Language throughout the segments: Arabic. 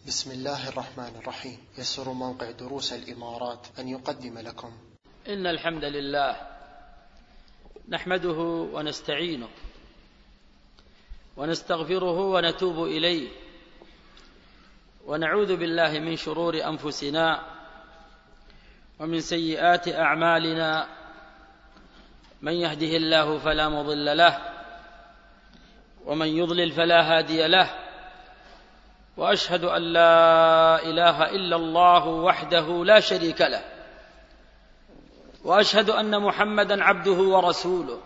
بسم الله الرحمن الرحيم. يسر موقع دروس الإمارات أن يقدم لكم إن الحمد لله نحمده ونستعينه ونستغفره ونتوب إليه ونعوذ بالله من شرور أنفسنا ومن سيئات أعمالنا. من يهده الله فلا مضل له ومن يضلل فلا هادي له، وأشهد أن لا إله إلا الله وحده لا شريك له، وأشهد أن محمدًا عبده ورسوله.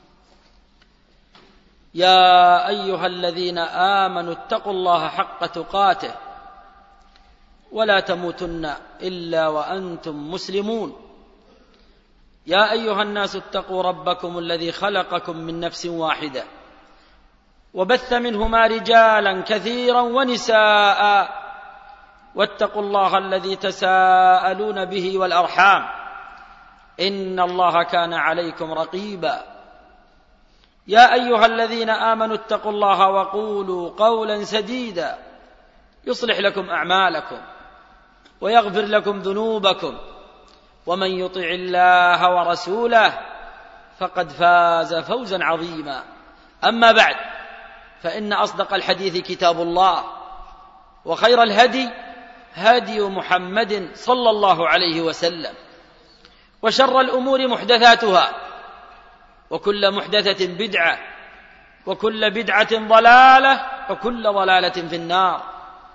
يا أيها الذين آمنوا اتقوا الله حق تقاته ولا تموتن إلا وأنتم مسلمون. يا أيها الناس اتقوا ربكم الذي خلقكم من نفس واحدة وبث منهما رجالا كثيرا ونساء، واتقوا الله الذي تساءلون به والأرحام إن الله كان عليكم رقيبا. يا أيها الذين آمنوا اتقوا الله وقولوا قولا سديدا يصلح لكم أعمالكم ويغفر لكم ذنوبكم، ومن يطع الله ورسوله فقد فاز فوزا عظيما. أما بعد، فإن أصدق الحديث كتاب الله، وخير الهدي هدي محمد صلى الله عليه وسلم، وشر الأمور محدثاتها، وكل محدثة بدعة، وكل بدعة ضلالة، وكل ضلالة في النار.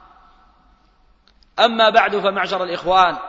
أما بعد، فمعشر الإخوان،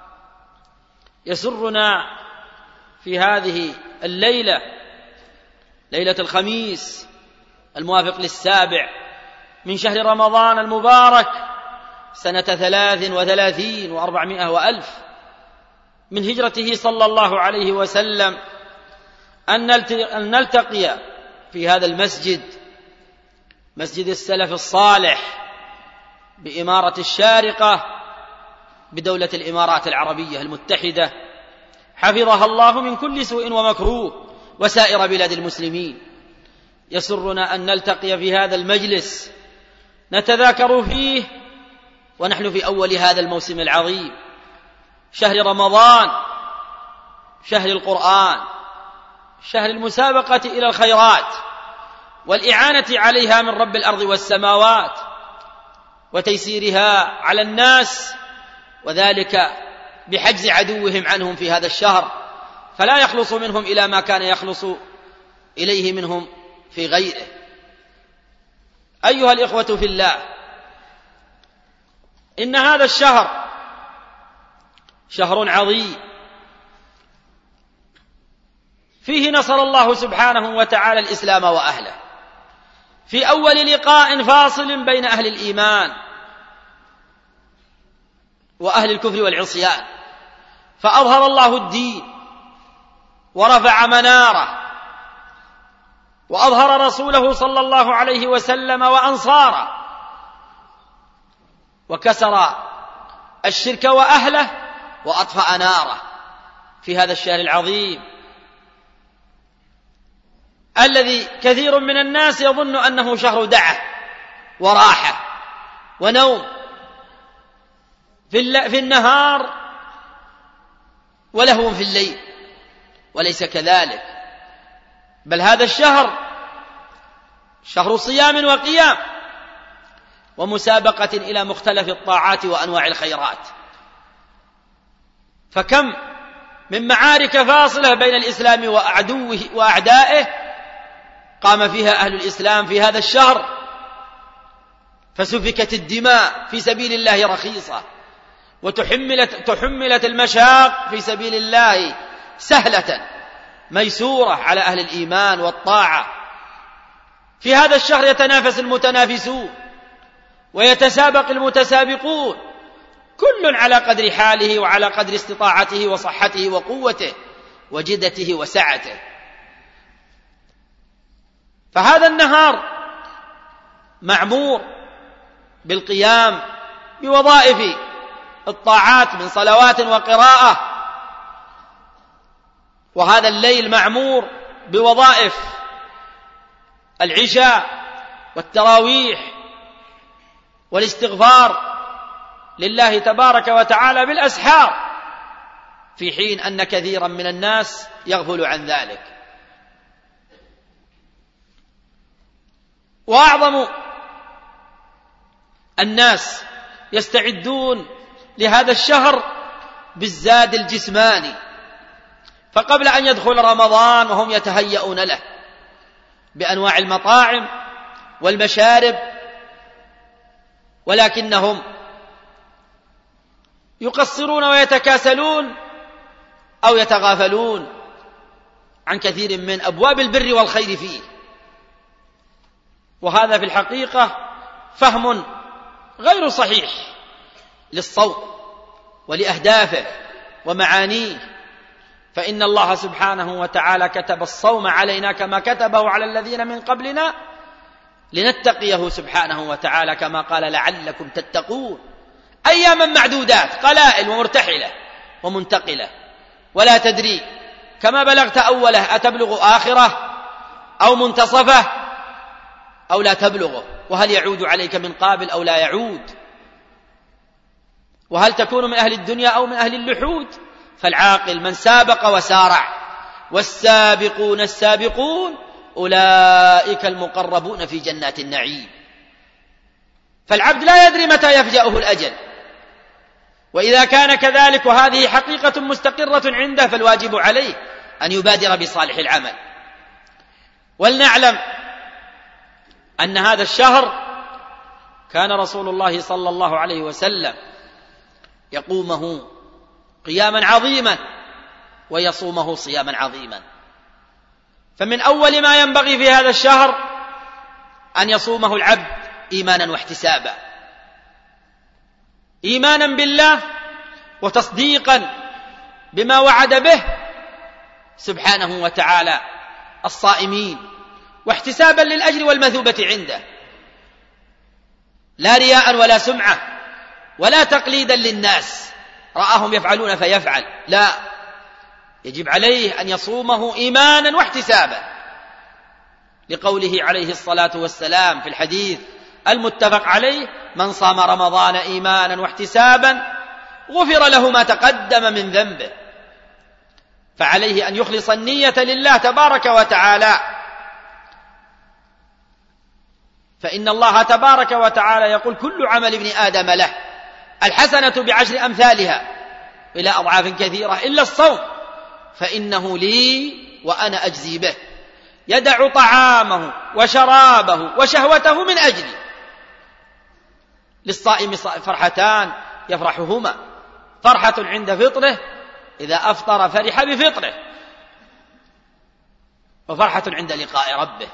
يسرنا في هذه الليلة، ليلة الخميس الموافق 7 من شهر رمضان المبارك سنة 33 و400 وألف من هجرته صلى الله عليه وسلم، أن نلتقي في هذا المسجد، مسجد السلف الصالح بإمارة الشارقة بدولة الإمارات العربية المتحدة، حفظها الله من كل سوء ومكروه، وسائر بلاد المسلمين. يسرنا أن نلتقي في هذا المجلس نتذاكر فيه ونحن في أول هذا الموسم العظيم، شهر رمضان، شهر القرآن، شهر المسابقة إلى الخيرات والإعانة عليها من رب الأرض والسماوات، وتيسيرها على الناس، وذلك بحجز عدوهم عنهم في هذا الشهر، فلا يخلص منهم إلى ما كان يخلص إليه منهم في غيره. أيها الإخوة في الله، إن هذا الشهر شهر عظيم، فيه نصر الله سبحانه وتعالى الإسلام وأهله في أول لقاء فاصل بين أهل الإيمان وأهل الكفر والعصيان، فأظهر الله الدين ورفع مناره، وأظهر رسوله صلى الله عليه وسلم وأنصاره، وكسر الشرك وأهله، وأطفأ ناره في هذا الشهر العظيم الذي كثير من الناس يظن أنه شهر دعة وراحة ونوم في النهار ولهو في الليل، وليس كذلك، بل هذا الشهر شهر صيام وقيام ومسابقة إلى مختلف الطاعات وأنواع الخيرات. فكم من معارك فاصلة بين الإسلام وعدوه وأعدائه قام فيها أهل الإسلام في هذا الشهر، فسفكت الدماء في سبيل الله رخيصة، وتحملت المشاق في سبيل الله سهلة ميسورة على أهل الإيمان والطاعة. في هذا الشهر يتنافس المتنافسون ويتسابق المتسابقون، كل على قدر حاله وعلى قدر استطاعته وصحته وقوته وجدته وسعته. فهذا النهار معمور بالقيام بوظائف الطاعات من صلوات وقراءة، وهذا الليل معمور بوظائف العشاء والتراويح والاستغفار لله تبارك وتعالى بالأسحار، في حين أن كثيرا من الناس يغفل عن ذلك. وأعظم الناس يستعدون لهذا الشهر بالزاد الجسماني، فقبل أن يدخل رمضان وهم يتهيئون له بأنواع المطاعم والمشارب، ولكنهم يقصرون ويتكاسلون أو يتغافلون عن كثير من أبواب البر والخير فيه. وهذا في الحقيقة فهم غير صحيح للصوم ولأهدافه ومعانيه، فإن الله سبحانه وتعالى كتب الصوم علينا كما كتبه على الذين من قبلنا لنتقيه سبحانه وتعالى، كما قال لعلكم تتقون. أياما معدودات، قلائل ومرتحلة ومنتقلة، ولا تدري كما بلغت أوله أتبلغ آخره أو منتصفه أو لا تبلغه، وهل يعود عليك من قابل أو لا يعود، وهل تكون من أهل الدنيا أو من أهل اللحود. فالعاقل من سابق وسارع، والسابقون السابقون أولئك المقربون في جنات النعيم. فالعبد لا يدري متى يفجأه الأجل، وإذا كان كذلك وهذه حقيقة مستقرة عنده فالواجب عليه أن يبادر بصالح العمل. ولنعلم أن هذا الشهر كان رسول الله صلى الله عليه وسلم يقومه قياما عظيما ويصومه صياما عظيما. فمن أول ما ينبغي في هذا الشهر أن يصومه العبد إيمانا واحتسابا، إيمانا بالله وتصديقا بما وعد به سبحانه وتعالى الصائمين، واحتسابا للأجر والمثوبة عنده، لا رياء ولا سمعة ولا تقليدا للناس رآهم يفعلون فيفعل، لا، يجب عليه أن يصومه إيمانا واحتسابا، لقوله عليه الصلاة والسلام في الحديث المتفق عليه: من صام رمضان إيمانا واحتسابا غفر له ما تقدم من ذنبه. فعليه أن يخلص النية لله تبارك وتعالى، فإن الله تبارك وتعالى يقول: كل عمل ابن آدم له الحسنة بعشر أمثالها إلى أضعاف كثيرة إلا الصوم فإنه لي وأنا أجزي به. يدع طعامه وشرابه وشهوته من أجلي. للصائم فرحتان يفرحهما: فرحة عند فطره، إذا أفطر فرح بفطره، وفرحة عند لقاء ربه،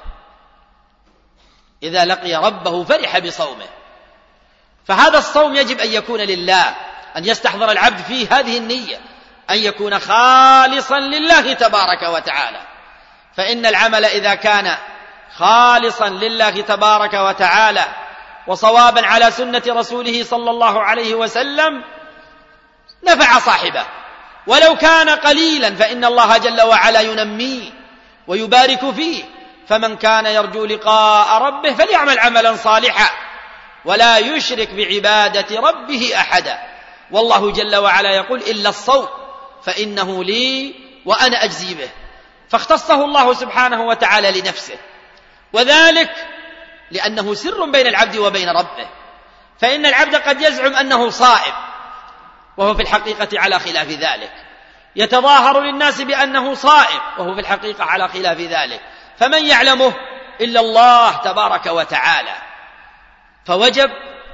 إذا لقي ربه فرح بصومه. فهذا الصوم يجب أن يكون لله، أن يستحضر العبد فيه هذه النية، أن يكون خالصا لله تبارك وتعالى. فإن العمل إذا كان خالصا لله تبارك وتعالى وصوابا على سنة رسوله صلى الله عليه وسلم نفع صاحبه، ولو كان قليلا فإن الله جل وعلا ينميه ويبارك فيه. فمن كان يرجو لقاء ربه فليعمل عملا صالحا ولا يشرك بعبادة ربه أحدا. والله جل وعلا يقول: إلا الصوم فإنه لي وأنا أجزي به. فاختصه الله سبحانه وتعالى لنفسه، وذلك لأنه سر بين العبد وبين ربه. فإن العبد قد يزعم أنه صائم وهو في الحقيقة على خلاف ذلك، يتظاهر للناس بأنه صائم وهو في الحقيقة على خلاف ذلك، فمن يعلمه إلا الله تبارك وتعالى. فوجب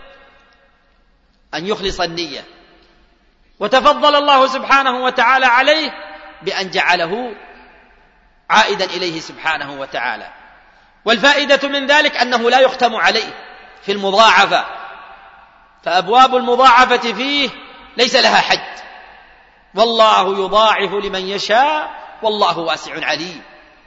أن يخلص النية، وتفضل الله سبحانه وتعالى عليه بأن جعله عائدا إليه سبحانه وتعالى. والفائدة من ذلك أنه لا يختم عليه في المضاعفة، فأبواب المضاعفة فيه ليس لها حد، والله يضاعف لمن يشاء والله واسع عليم.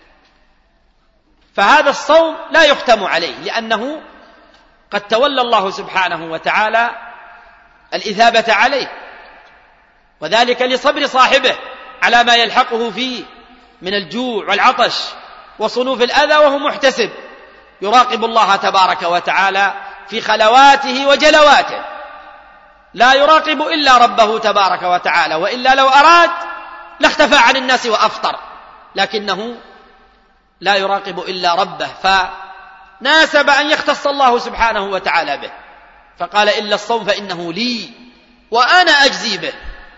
فهذا الصوم لا يختم عليه، لأنه قد تولى الله سبحانه وتعالى الإثابة عليه، وذلك لصبر صاحبه على ما يلحقه فيه من الجوع والعطش وصنوف الأذى، وهو محتسب يراقب الله تبارك وتعالى في خلواته وجلواته. لا يراقب إلا ربه تبارك وتعالى، وإلا لو أراد لاختفى عن الناس وأفطر، لكنه لا يراقب إلا ربه، فناسب أن يختص الله سبحانه وتعالى به، فقال إلا الصوم فإنه لي وأنا أجزي به،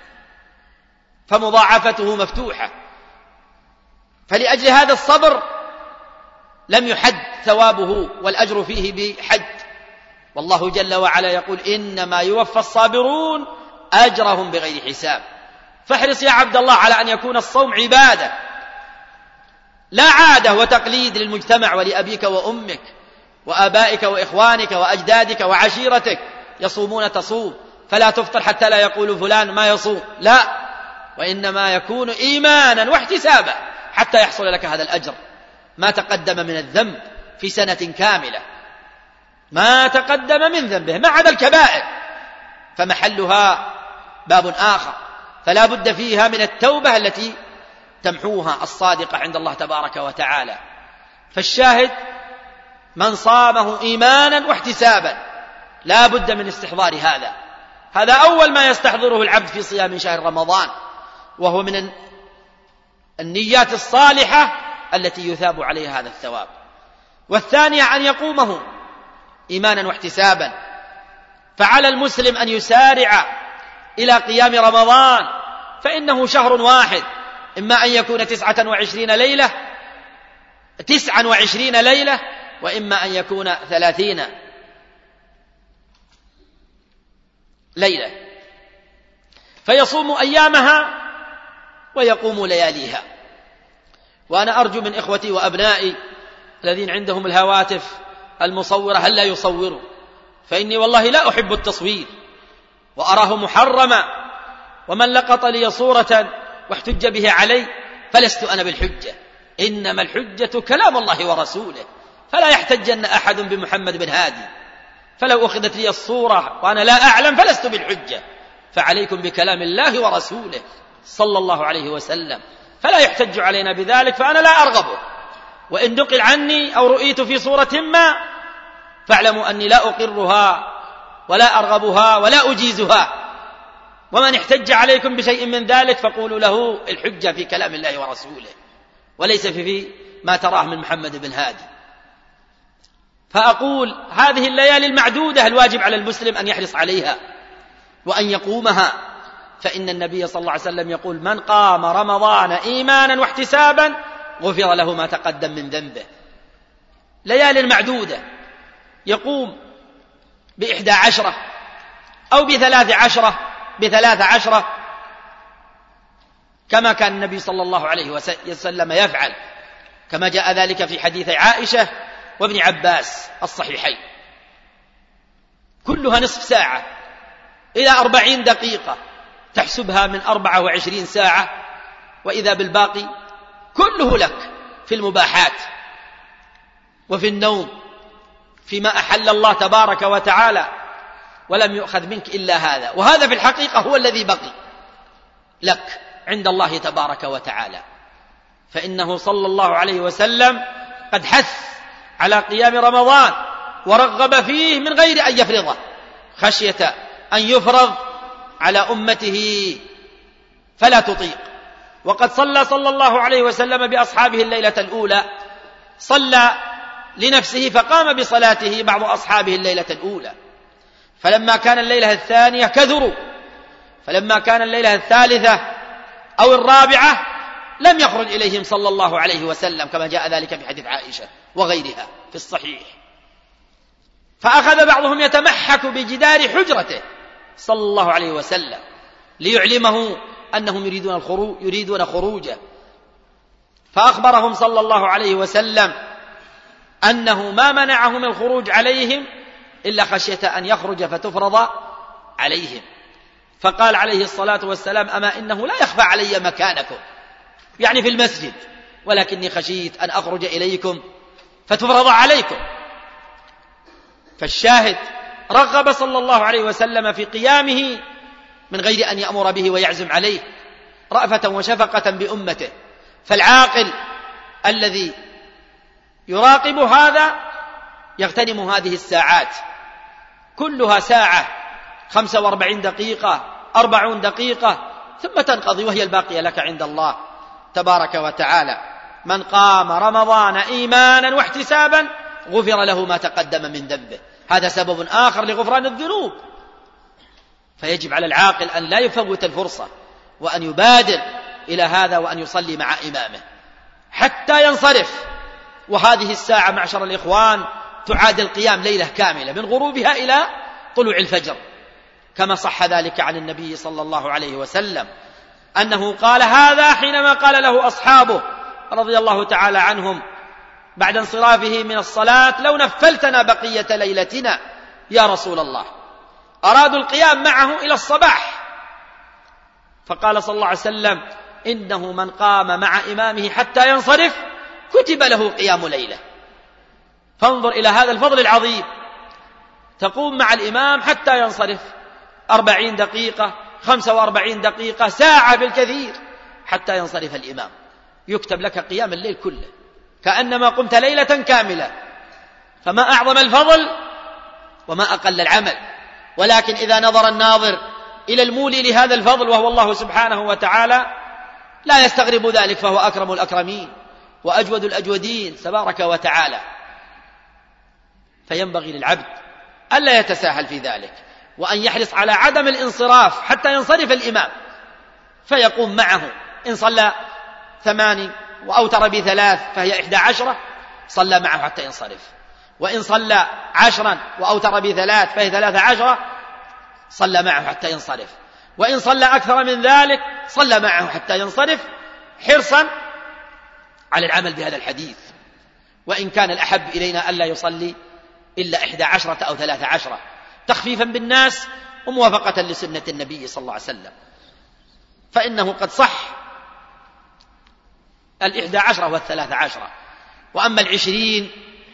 فمضاعفته مفتوحة. فلأجل هذا الصبر لم يحد ثوابه والأجر فيه بحد، والله جل وعلا يقول إنما يوفى الصابرون أجرهم بغير حساب. فاحرص يا عبد الله على أن يكون الصوم عبادة لا عادة وتقليد للمجتمع ولأبيك وأمك وآبائك وإخوانك وأجدادك وعشيرتك يصومون تصوم، فلا تفطر حتى لا يقول فلان ما يصوم، لا، وإنما يكون إيمانا واحتسابا حتى يحصل لك هذا الأجر، ما تقدم من الذنب في سنة كاملة، ما تقدم من ذنبه ما عدا الكبائر فمحلها باب آخر، فلا بد فيها من التوبة التي تمحوها الصادقة عند الله تبارك وتعالى. فالشاهد من صامه إيمانا واحتسابا لا بد من استحضار هذا أول ما يستحضره العبد في صيام شهر رمضان، وهو من النيات الصالحة التي يثاب عليها هذا الثواب. والثانية أن يقومه إيمانا واحتسابا، فعلى المسلم أن يسارع إلى قيام رمضان، فإنه شهر واحد، إما أن يكون 29 ليلة وإما أن يكون 30 ليلة، فيصوم أيامها ويقوم لياليها. وأنا أرجو من إخوتي وأبنائي الذين عندهم الهواتف المصورة هل لا يصوروا، فإني والله لا أحب التصوير وأراه محرما، ومن لقط لي صورة واحتج به علي فلست أنا بالحجة، إنما الحجة كلام الله ورسوله، فلا يحتجن أحد بمحمد بن هادي، فلو أخذت لي الصورة وأنا لا أعلم فلست بالحجة، فعليكم بكلام الله ورسوله صلى الله عليه وسلم، فلا يحتج علينا بذلك، فأنا لا أرغبه، وإن نقل عني أو رؤيت في صورة ما فاعلموا أني لا أقرها ولا أرغبها ولا أجيزها، ومن احتج عليكم بشيء من ذلك فقولوا له الحجة في كلام الله ورسوله وليس في ما تراه من محمد بن هادي. فأقول هذه الليالي المعدودة الواجب على المسلم أن يحرص عليها وأن يقومها، فإن النبي صلى الله عليه وسلم يقول من قام رمضان إيمانا واحتسابا غفر له ما تقدم من ذنبه. ليالي المعدودة يقوم ب11 أو ب13 كما كان النبي صلى الله عليه وسلم يفعل، كما جاء ذلك في حديث عائشة وابن عباس الصحيحين، كلها نصف ساعة إلى 40 دقيقة، تحسبها من 24 ساعة، وإذا بالباقي كله لك في المباحات وفي النوم فيما أحل الله تبارك وتعالى، ولم يؤخذ منك إلا هذا، وهذا في الحقيقة هو الذي بقي لك عند الله تبارك وتعالى. فإنه صلى الله عليه وسلم قد حث على قيام رمضان ورغب فيه من غير أن يفرضه، خشية أن يفرض على أمته فلا تطيق. وقد صلى الله عليه وسلم بأصحابه الليلة الأولى، صلى لنفسه فقام بصلاته بعض أصحابه الليلة الأولى، فلما كان الليلة الثانية كثروا، فلما كان الليلة الثالثة أو الرابعة لم يخرج إليهم صلى الله عليه وسلم، كما جاء ذلك في حديث عائشة وغيرها في الصحيح. فأخذ بعضهم يتمحك بجدار حجرته صلى الله عليه وسلم ليعلمه أنهم يريدون خروجه، فأخبرهم صلى الله عليه وسلم أنه ما منعهم الخروج عليهم إلا خشية أن يخرج فتفرض عليهم، فقال عليه الصلاة والسلام أما إنه لا يخفى علي مكانكم، يعني في المسجد، ولكني خشيت أن أخرج إليكم فتفرض عليكم. فالشاهد رغب صلى الله عليه وسلم في قيامه من غير أن يأمر به ويعزم عليه، رأفة وشفقة بأمته. فالعاقل الذي يراقب هذا يغتنم هذه الساعات، كلها ساعة 45 دقيقة 40 دقيقة ثم تنقضي وهي الباقية لك عند الله تبارك وتعالى. من قام رمضان إيمانا واحتسابا غفر له ما تقدم من ذنبه. هذا سبب آخر لغفران الذنوب. فيجب على العاقل أن لا يفوت الفرصة وأن يبادر إلى هذا وأن يصلي مع إمامه حتى ينصرف. وهذه الساعة معشر الإخوان تعادل قيام ليلة كاملة من غروبها إلى طلوع الفجر، كما صح ذلك عن النبي صلى الله عليه وسلم أنه قال هذا حينما قال له أصحابه رضي الله تعالى عنهم بعد انصرافه من الصلاة: لو نفلتنا بقية ليلتنا يا رسول الله. أرادوا القيام معه إلى الصباح، فقال صلى الله عليه وسلم: إنه من قام مع إمامه حتى ينصرف كتب له قيام ليلة. فانظر إلى هذا الفضل العظيم، تقوم مع الإمام حتى ينصرف 40 دقيقة 45 دقيقة ساعة بالكثير حتى ينصرف الإمام، يكتب لك قيام الليل كله كأنما قمت ليلة كاملة. فما أعظم الفضل وما أقل العمل. ولكن إذا نظر الناظر إلى المولي لهذا الفضل وهو الله سبحانه وتعالى لا يستغرب ذلك، فهو أكرم الأكرمين وأجود الأجودين تبارك وتعالى. فينبغي للعبد ألا يتساهل في ذلك، وأن يحرص على عدم الانصراف حتى ينصرف الإمام، فيقوم معه. إن صلى 8 وأوتر ب3 فهي 11 صلى معه حتى ينصرف، وإن صلى 10 وأوتر ب3 فهي 13 صلى معه حتى ينصرف، وإن صلى أكثر من ذلك صلى معه حتى ينصرف، حرصا على العمل بهذا الحديث. وإن كان الأحب إلينا ألا يصلي إلا 11 أو 13 تخفيفا بالناس وموافقة لسنة النبي صلى الله عليه وسلم، فإنه قد صح 11 و13. وأما 20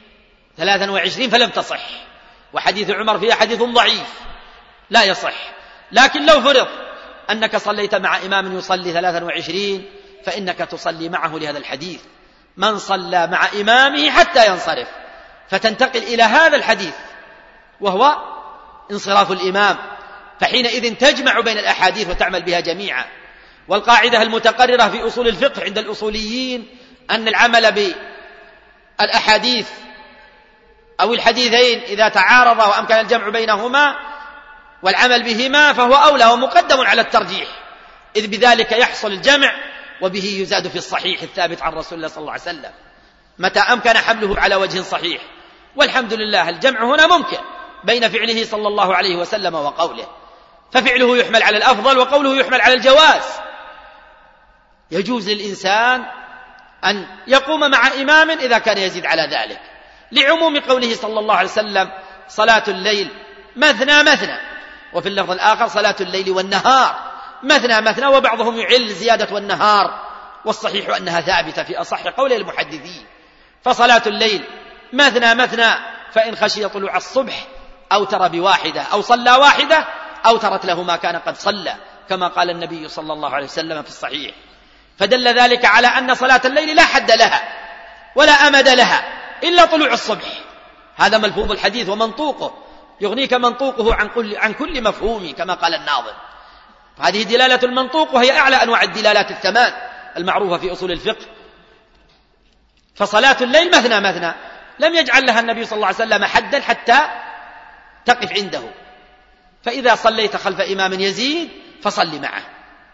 23 فلم تصح، وحديث عمر فيها حديث ضعيف لا يصح. لكن لو فرض أنك صليت مع إمام يصلي 23 فإنك تصلي معه لهذا الحديث: من صلى مع إمامه حتى ينصرف، فتنتقل إلى هذا الحديث وهو انصراف الإمام، فحينئذ تجمع بين الأحاديث وتعمل بها جميعا. والقاعدة المتقررة في أصول الفقه عند الأصوليين أن العمل بالأحاديث أو الحديثين إذا تعارضا وأمكن الجمع بينهما والعمل بهما فهو أولى ومقدم على الترجيح، إذ بذلك يحصل الجمع وبه يزاد في الصحيح الثابت عن رسول الله صلى الله عليه وسلم متى أمكن حمله على وجه صحيح. والحمد لله الجمع هنا ممكن بين فعله صلى الله عليه وسلم وقوله، ففعله يحمل على الأفضل وقوله يحمل على الجواز. يجوز للإنسان أن يقوم مع إمام إذا كان يزيد على ذلك، لعموم قوله صلى الله عليه وسلم: صلاة الليل مثنى مثنى، وفي اللفظ الآخر: صلاة الليل والنهار مثنى مثنى، وبعضهم يعل زيادة والنهار، والصحيح أنها ثابتة في أصح قول المحدثين. فصلاة الليل مثنى مثنى، فإن خشي طلوع الصبح أوتر بواحدة أو صلى واحدة أوترت له ما كان قد صلى، كما قال النبي صلى الله عليه وسلم في الصحيح. فدل ذلك على أن صلاة الليل لا حد لها ولا أمد لها إلا طلوع الصبح. هذا ملفوظ الحديث ومنطوقه، يغنيك منطوقه عن كل مفهوم كما قال الناظم. هذه دلالة المنطوق، وهي أعلى أنواع الدلالات الثمان المعروفة في أصول الفقه. فصلاة الليل مثنى مثنى لم يجعل لها النبي صلى الله عليه وسلم حدا حتى تقف عنده، فإذا صليت خلف إمام يزيد فصل معه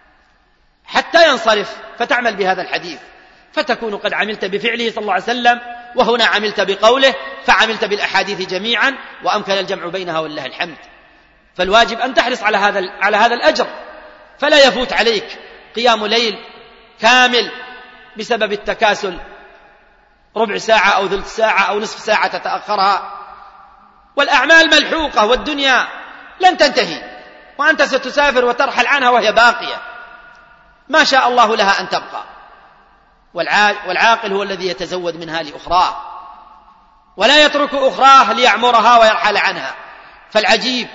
حتى ينصرف، فتعمل بهذا الحديث، فتكون قد عملت بفعله صلى الله عليه وسلم، وهنا عملت بقوله، فعملت بالأحاديث جميعا وأمكن الجمع بينها ولله الحمد. فالواجب أن تحرص على هذا الأجر، فلا يفوت عليك قيام ليل كامل بسبب التكاسل، ربع ساعة أو ثلث ساعة أو نصف ساعة تتأخرها. والأعمال ملحوقة والدنيا لن تنتهي، وأنت ستسافر وترحل عنها وهي باقية، ما شاء الله لها أن تبقى. والعاقل هو الذي يتزود منها لأخراه، ولا يترك أخراه ليعمرها ويرحل عنها. فالعجيب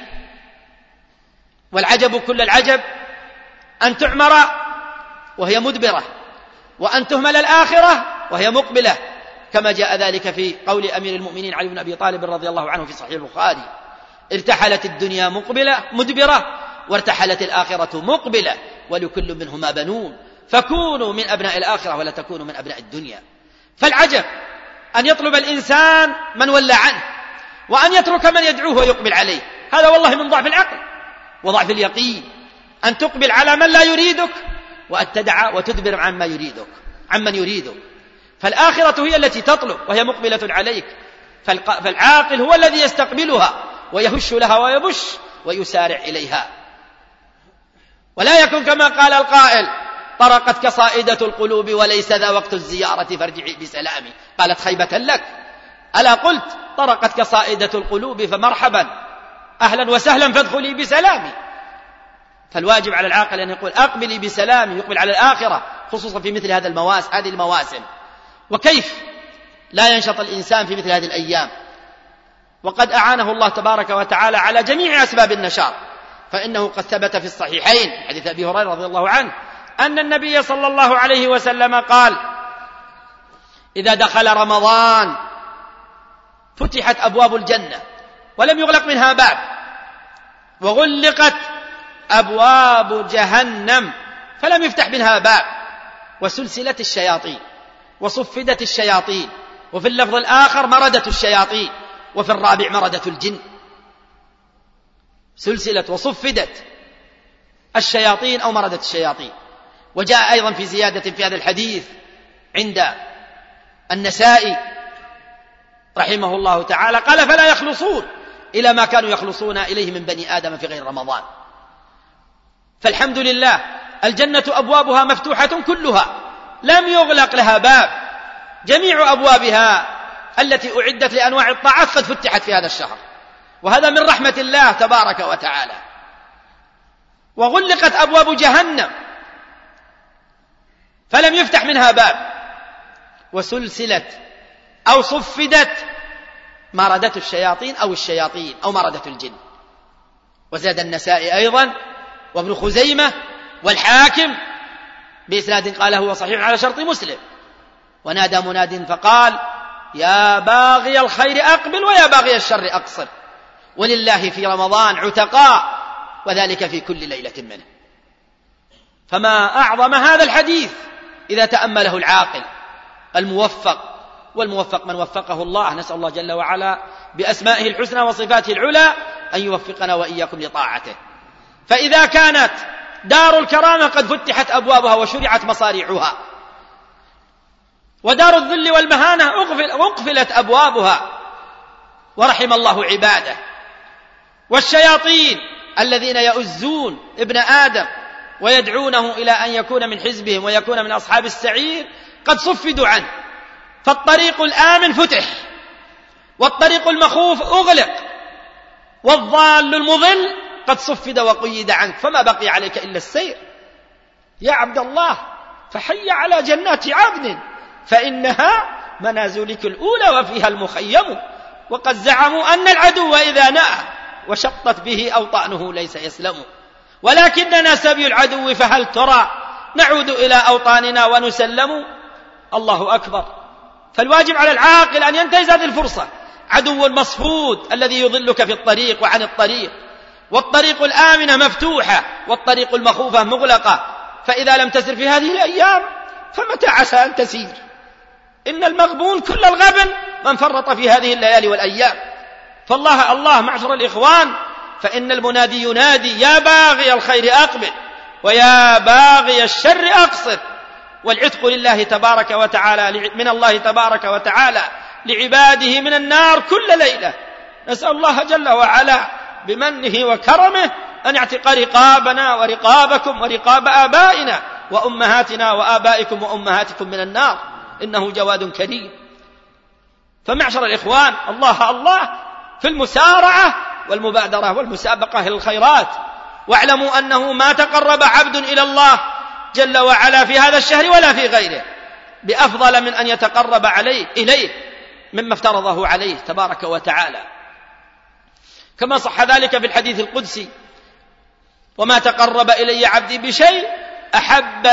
والعجب كل العجب أن تعمر وهي مدبرة، وأن تهمل الآخرة وهي مقبلة، كما جاء ذلك في قول أمير المؤمنين علي بن أبي طالب رضي الله عنه في صحيح البخاري: ارتحلت الدنيا مقبلة مدبرة، وارتحلت الآخرة مقبلة، ولكل منهما بنون، فكونوا من أبناء الآخرة ولا تكونوا من أبناء الدنيا. فالعجب أن يطلب الإنسان من ولى عنه، وأن يترك من يدعوه ويقبل عليه. هذا والله من ضعف العقل وضعف اليقين، أن تقبل على من لا يريدك وأن تدع وتدبر عمن يريدك. فالآخرة هي التي تطلب وهي مقبلة عليك، فالعاقل هو الذي يستقبلها ويهش لها ويبش ويسارع إليها، ولا يكون كما قال القائل: طرقتك صائدة القلوب وليس ذا وقت الزيارة فارجعي بسلام. قالت: خيبة لك، ألا قلت طرقتك صائدة القلوب فمرحبا أهلا وسهلا فادخلي بسلام. فالواجب على العاقل أن يقول: أقبلي بسلام، يقبل على الآخرة، خصوصا في مثل هذه المواسم. وكيف لا ينشط الإنسان في مثل هذه الأيام وقد أعانه الله تبارك وتعالى على جميع أسباب النشاط؟ فإنه قد ثبت في الصحيحين حديث أبي هريرة رضي الله عنه أن النبي صلى الله عليه وسلم قال: إذا دخل رمضان فتحت أبواب الجنة ولم يغلق منها باب، وغلقت أبواب جهنم فلم يفتح منها باب، وسلسلت الشياطين وصفدت الشياطين، وفي اللفظ الآخر مردة الشياطين، وفي الرابع مردة الجن. سلسلت وصفدت الشياطين أو مردة الشياطين. وجاء أيضا في زيادة في هذا الحديث عند النسائي رحمه الله تعالى قال: فلا يخلصون إلى ما كانوا يخلصون إليه من بني آدم في غير رمضان. فالحمد لله الجنة أبوابها مفتوحة كلها، لم يغلق لها باب، جميع أبوابها التي أعدت لأنواع الطاعات قد فتحت في هذا الشهر، وهذا من رحمة الله تبارك وتعالى. وغلقت أبواب جهنم فلم يفتح منها باب، وسلسلت أو صفدت مردة الشياطين أو مردة الجن. وزاد النسائي أيضا وابن خزيمة والحاكم بإسناد قال هو صحيح على شرط مسلم: ونادى مناد فقال: يا باغي الخير أقبل ويا باغي الشر أقصر، ولله في رمضان عتقاء وذلك في كل ليلة منه. فما أعظم هذا الحديث إذا تأمله العاقل الموفق، والموفق من وفقه الله. نسأل الله جل وعلا بأسمائه الحسنى وصفاته العلى أن يوفقنا وإياكم لطاعته. فإذا كانت دار الكرامة قد فتحت أبوابها وشرعت مصاريعها، ودار الذل والمهانة أقفلت أبوابها ورحم الله عباده، والشياطين الذين يؤزون ابن آدم ويدعونه إلى أن يكون من حزبهم ويكون من أصحاب السعير قد صفدوا عنه، فالطريق الآمن فتح والطريق المخوف أغلق، والضال المضل قد صفد وقيد عنك، فما بقي عليك إلا السير يا عبد الله، فحي على جنات عدن فإنها منازلك الأولى وفيها المخيم. وقد زعموا أن العدو إذا نأى وشطت به أوطانه ليس يسلم، ولكننا سبي العدو فهل ترى نعود إلى أوطاننا ونسلم. الله أكبر. فالواجب على العاقل أن ينتهز هذه الفرصة. عدو مصفود الذي يضلك في الطريق وعن الطريق، والطريق الآمنة مفتوحة والطريق المخوفة مغلقة، فإذا لم تسر في هذه الأيام فمتى عسى أن تسير؟ إن المغبون كل الغبن من فرط في هذه الليالي والأيام. فالله معشر الإخوان، فإن المنادي ينادي: يا باغي الخير أقبل ويا باغي الشر أقصر. والعتق لله تبارك وتعالى، من الله تبارك وتعالى لعباده من النار كل ليلة. نسأل الله جل وعلا بمنه وكرمه أن يعتق رقابنا ورقابكم ورقاب آبائنا وأمهاتنا وآبائكم وأمهاتكم من النار، إنه جواد كريم. فمعشر الإخوان، الله في المسارعة والمبادرة والمسابقة إلى الخيرات، واعلموا أنه ما تقرب عبد إلى الله جل وعلا في هذا الشهر ولا في غيره بأفضل من أن يتقرب إليه مما افترضه عليه تبارك وتعالى، كما صح ذلك في الحديث القدسي: وما تقرب إلي عبدي بشيء أحب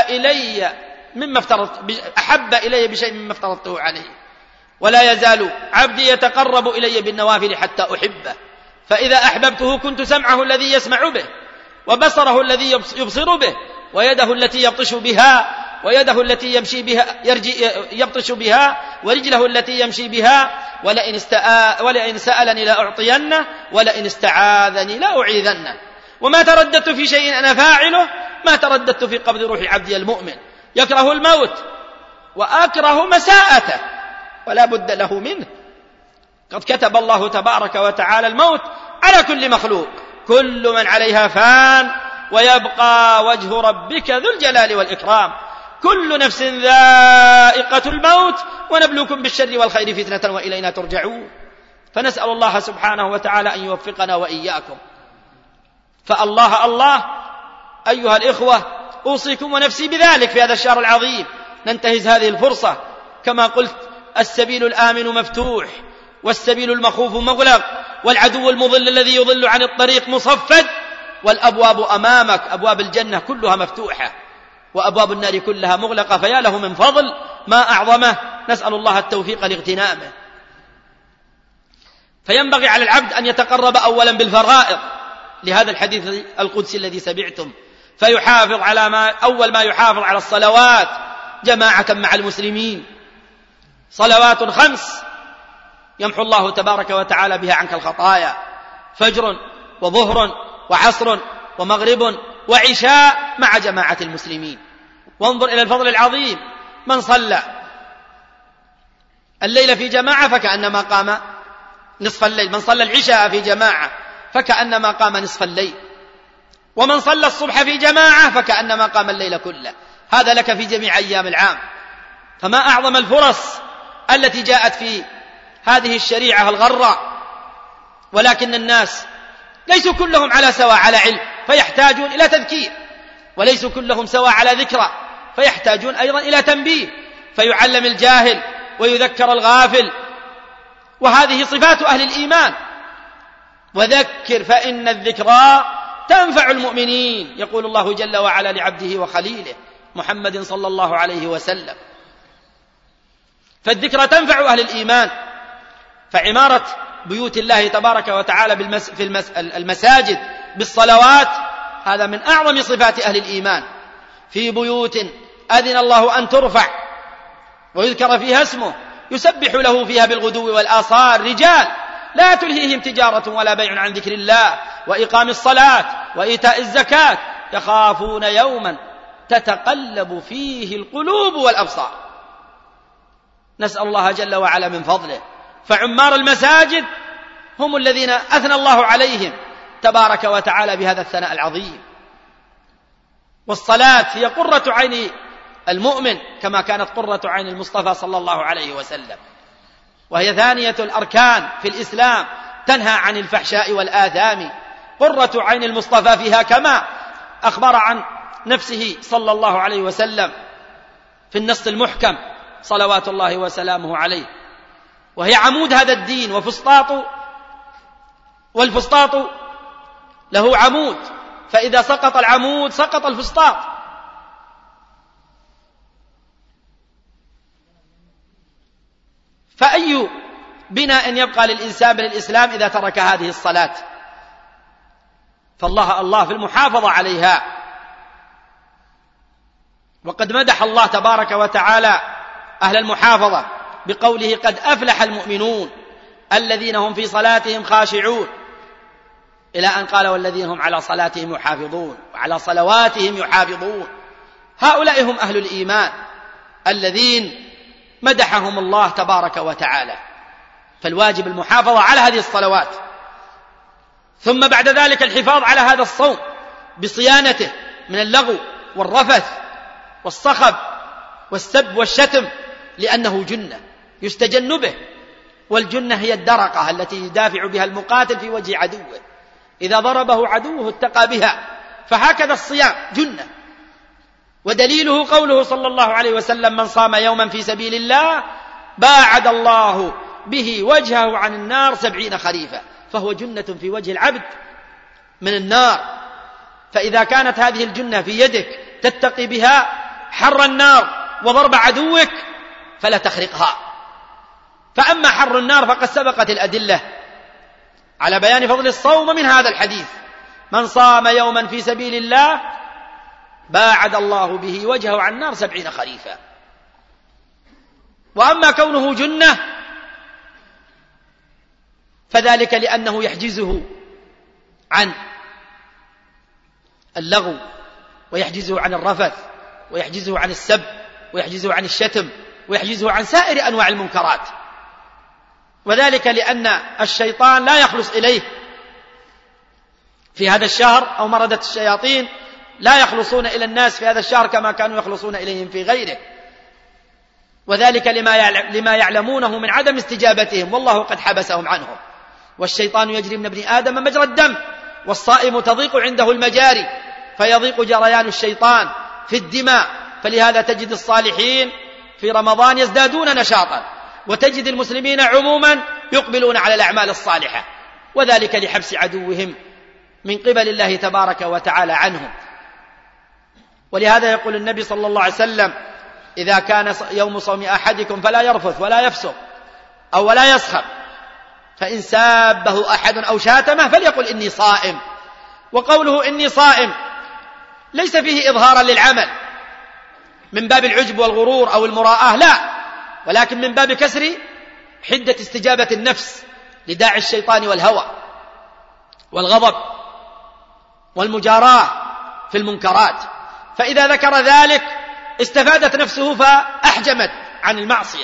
إلي بشيء مما افترضته عليه، ولا يزال عبدي يتقرب إلي بالنوافل حتى أحبه. فإذا أحببته كنت سمعه الذي يسمع به، وبصره الذي يبصر به، ويده التي يبطش بها، ويده التي يبطش بها، ورجله التي يمشي بها، ولئن سألني لأعطينه، ولئن استعاذني لأعيذنه. وما ترددت في شيء أنا فاعله ما ترددت في قبض روح عبدي المؤمن، يكره الموت وأكره مساءته ولا بد له منه. قد كتب الله تبارك وتعالى الموت على كل مخلوق، كل من عليها فان ويبقى وجه ربك ذو الجلال والإكرام، كل نفس ذائقة الموت ونبلوكم بالشر والخير فتنة وإلينا ترجعون. فنسأل الله سبحانه وتعالى أن يوفقنا وإياكم. فالله الله أيها الإخوة، أوصيكم ونفسي بذلك في هذا الشهر العظيم. ننتهز هذه الفرصة، كما قلت السبيل الآمن مفتوح، والسبيل المخوف مغلق، والعدو المضل الذي يضل عن الطريق مصفد، والأبواب أمامك، أبواب الجنة كلها مفتوحة وأبواب النار كلها مغلقة، فيا له من فضل ما أعظمه. نسأل الله التوفيق لاغتنامه. فينبغي على العبد أن يتقرب أولا بالفرائض لهذا الحديث القدسي الذي سمعتم، فيحافظ على أول ما يحافظ على الصلوات جماعة مع المسلمين، صلوات 5 يمحو الله تبارك وتعالى بها عنك الخطايا، فجر وظهر وعصر ومغرب وعشاء مع جماعة المسلمين. وانظر إلى الفضل العظيم، من صلى الليل في جماعة فكأنما قام نصف الليل، من صلى العشاء في جماعة فكأنما قام نصف الليل، ومن صلى الصبح في جماعة فكأنما قام الليل كله. هذا لك في جميع أيام العام. فما أعظم الفرص التي جاءت في هذه الشريعة الغراء. ولكن الناس ليسوا كلهم على سواء على علم، فيحتاجون إلى تذكير، وليسوا كلهم سواء على ذكرى، فيحتاجون أيضا إلى تنبيه، فيعلم الجاهل ويذكر الغافل. وهذه صفات أهل الإيمان. وذكر فإن الذكرى تنفع المؤمنين، يقول الله جل وعلا لعبده وخليله محمد صلى الله عليه وسلم. فالذكرى تنفع أهل الإيمان. فعمارة بيوت الله تبارك وتعالى في المساجد بالصلوات هذا من أعظم صفات أهل الإيمان. في بيوت أذن الله أن ترفع ويذكر فيها اسمه يسبح له فيها بالغدو والآصال رجال لا تلهيهم تجارة ولا بيع عن ذكر الله وإقام الصلاة وإيتاء الزكاة يخافون يوما تتقلب فيه القلوب والأبصار. نسأل الله جل وعلا من فضله. فعمار المساجد هم الذين أثنى الله عليهم تبارك وتعالى بهذا الثناء العظيم. والصلاة هي قرة عين المؤمن كما كانت قرة عين المصطفى صلى الله عليه وسلم، وهي ثانية الأركان في الإسلام، تنهى عن الفحشاء والآثام. قرة عين المصطفى فيها كما أخبر عن نفسه صلى الله عليه وسلم في النص المحكم صلوات الله وسلامه عليه. وهي عمود هذا الدين والفسطاط له عمود، فإذا سقط العمود سقط الفسطاط. فأي بناء يبقى للإنسان من الإسلام إذا ترك هذه الصلاة؟ فالله الله في المحافظة عليها. وقد مدح الله تبارك وتعالى أهل المحافظة بقوله قد أفلح المؤمنون الذين هم في صلاتهم خاشعون، إلى أن قال والذين هم على صلاتهم يحافظون وعلى صلواتهم يحافظون. هؤلاء هم أهل الإيمان الذين مدحهم الله تبارك وتعالى. فالواجب المحافظة على هذه الصلوات، ثم بعد ذلك الحفاظ على هذا الصوم بصيانته من اللغو والرفث والصخب والسب والشتم، لأنه جنة يستجن به. والجنة هي الدرقة التي يدافع بها المقاتل في وجه عدوه، إذا ضربه عدوه اتقى بها. فهكذا الصيام جنة. ودليله قوله صلى الله عليه وسلم من صام يوما في سبيل الله باعد الله به وجهه عن النار 70 خريفا، فهو جنة في وجه العبد من النار. فإذا كانت هذه الجنة في يدك تتقي بها حر النار وضرب عدوك فلا تخرقها. فأما حر النار فقد سبقت الأدلة على بيان فضل الصوم من هذا الحديث: من صام يوما في سبيل الله باعد الله به وجهه عن النار 70 خريفا. وأما كونه جنة فذلك لأنه يحجزه عن اللغو، ويحجزه عن الرفث، ويحجزه عن السب، ويحجزه عن الشتم، ويحجزه عن سائر أنواع المنكرات. وذلك لأن الشيطان لا يخلص إليه في هذا الشهر، أو مردة الشياطين لا يخلصون إلى الناس في هذا الشهر كما كانوا يخلصون إليهم في غيره، وذلك لما يعلمونه من عدم استجابتهم، والله قد حبسهم عنهم. والشيطان يجري من ابن آدم مجرى الدم، والصائم تضيق عنده المجاري، فيضيق جريان الشيطان في الدماء. فلهذا تجد الصالحين في رمضان يزدادون نشاطا، وتجد المسلمين عموما يقبلون على الأعمال الصالحة، وذلك لحبس عدوهم من قبل الله تبارك وتعالى عنهم. ولهذا يقول النبي صلى الله عليه وسلم: إذا كان يوم صوم أحدكم فلا يرفث ولا يفسق أو ولا يسخب، فإن سابه أحد أو شاتمه فليقل إني صائم. وقوله إني صائم ليس فيه إظهارا للعمل من باب العجب والغرور أو المراءة، لا، ولكن من باب كسر حدة استجابة النفس لداعي الشيطان والهوى والغضب والمجاراة في المنكرات. فإذا ذكر ذلك استفادت نفسه فأحجمت عن المعصية.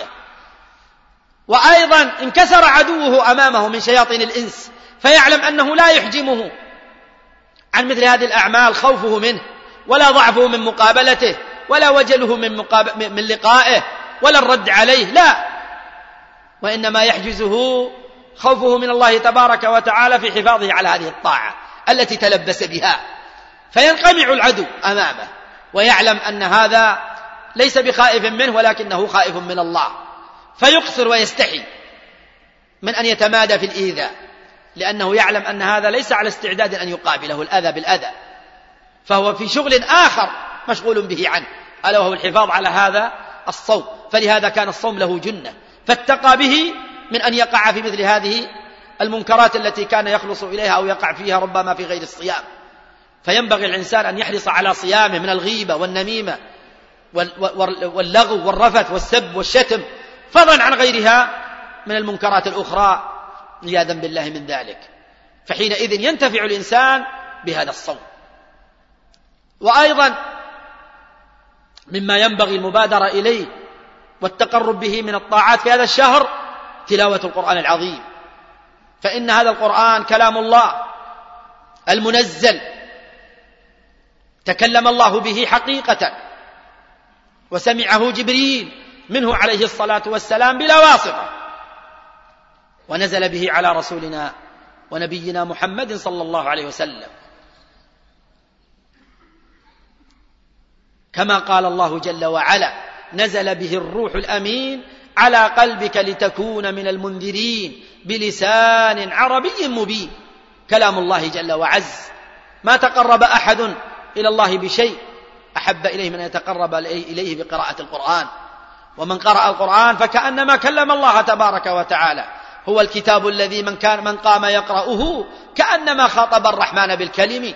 وأيضا انكسر عدوه أمامه من شياطين الإنس، فيعلم أنه لا يحجمه عن مثل هذه الأعمال خوفه منه، ولا ضعفه من مقابلته، ولا وجله من لقائه، ولا الرد عليه، لا، وإنما يحجزه خوفه من الله تبارك وتعالى في حفاظه على هذه الطاعة التي تلبس بها. فينقمع العدو أمامه، ويعلم أن هذا ليس بخائف منه ولكنه خائف من الله، فيقصر ويستحي من أن يتمادى في الإيذاء، لأنه يعلم أن هذا ليس على استعداد أن يقابله الأذى بالأذى، فهو في شغل آخر مشغول به عنه، ألا وهو الحفاظ على هذا الصوم. فلهذا كان الصوم له جنة، فاتقى به من أن يقع في مثل هذه المنكرات التي كان يخلص إليها أو يقع فيها ربما في غير الصيام. فينبغي الإنسان أن يحرص على صيامه من الغيبة والنميمة واللغو والرفث والسب والشتم، فضلا عن غيرها من المنكرات الأخرى، عياذا بالله من ذلك. فحينئذ ينتفع الإنسان بهذا الصوم. وأيضا مما ينبغي المبادرة إليه والتقرب به من الطاعات في هذا الشهر تلاوة القرآن العظيم، فإن هذا القرآن كلام الله المنزل، تكلم الله به حقيقة، وسمعه جبريل منه عليه الصلاة والسلام بلا واسطة، ونزل به على رسولنا ونبينا محمد صلى الله عليه وسلم، كما قال الله جل وعلا: نزل به الروح الأمين على قلبك لتكون من المنذرين بلسان عربي مبين. كلام الله جل وعز، ما تقرب أحد إلى الله بشيء أحب إليه من يتقرب إليه بقراءة القرآن. ومن قرأ القرآن فكأنما كلم الله تبارك وتعالى. هو الكتاب الذي من قام يقرأه كأنما خاطب الرحمن بالكلم،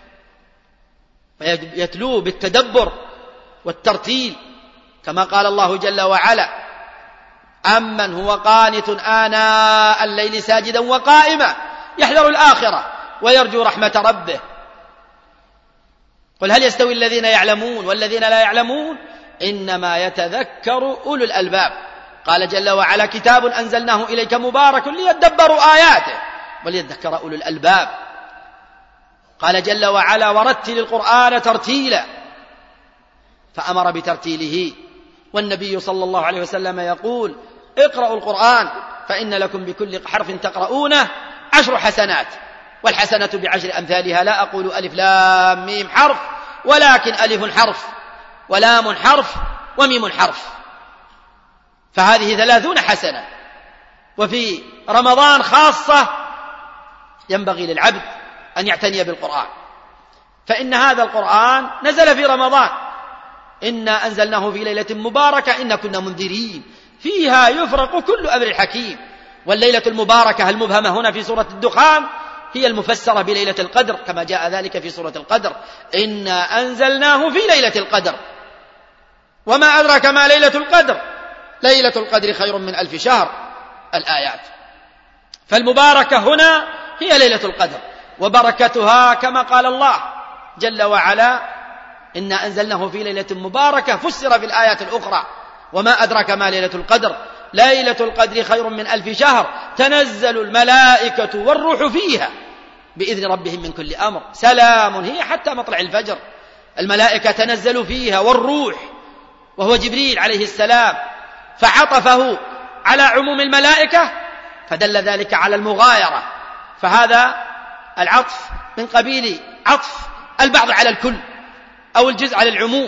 ويتلوه بالتدبر والترتيل، كما قال الله جل وعلا: أمن هو قانت آناء الليل ساجدا وقائما يحذر الآخرة ويرجو رحمة ربه. قل هل يستوي الذين يعلمون والذين لا يعلمون إنما يتذكر أولو الألباب. قال جل وعلا: كتاب أنزلناه إليك مبارك ليدبروا آياته وليذكر أولو الألباب. قال جل وعلا: ورتل القرآن ترتيلا، فأمر بترتيله. والنبي صلى الله عليه وسلم يقول: اقرأوا القرآن فإن لكم بكل حرف تقرؤونه 10 حسنات، والحسنة ب10 أمثالها. لا أقول ألف لام ميم حرف، ولكن ألف حرف ولام حرف وميم حرف، فهذه 30 حسنة. وفي رمضان خاصة ينبغي للعبد أن يعتني بالقرآن، فإن هذا القرآن نزل في رمضان: إنا أنزلناه في ليلة مباركة إنا كنا منذرين فيها يفرق كل أمر حكيم. والليلة المباركة المبهمة هنا في سورة الدخان هي المفسرة بليلة القدر، كما جاء ذلك في سورة القدر: إنا أنزلناه في ليلة القدر وما أدراك ما ليلة القدر ليلة القدر خير من 1000 شهر. الآيات. فالمباركة هنا هي ليلة القدر، وبركتها كما قال الله جل وعلا: إنا أنزلناه في ليلة مباركة، فسر في الآيات الأخرى: وما أدراك ما ليلة القدر ليلة القدر خير من 1000 شهر تنزل الملائكة والروح فيها بإذن ربهم من كل أمر سلام هي حتى مطلع الفجر. الملائكة تنزل فيها والروح وهو جبريل عليه السلام، فعطفه على عموم الملائكة فدل ذلك على المغايرة، فهذا العطف من قبيل عطف البعض على الكل أو الجزء على العموم،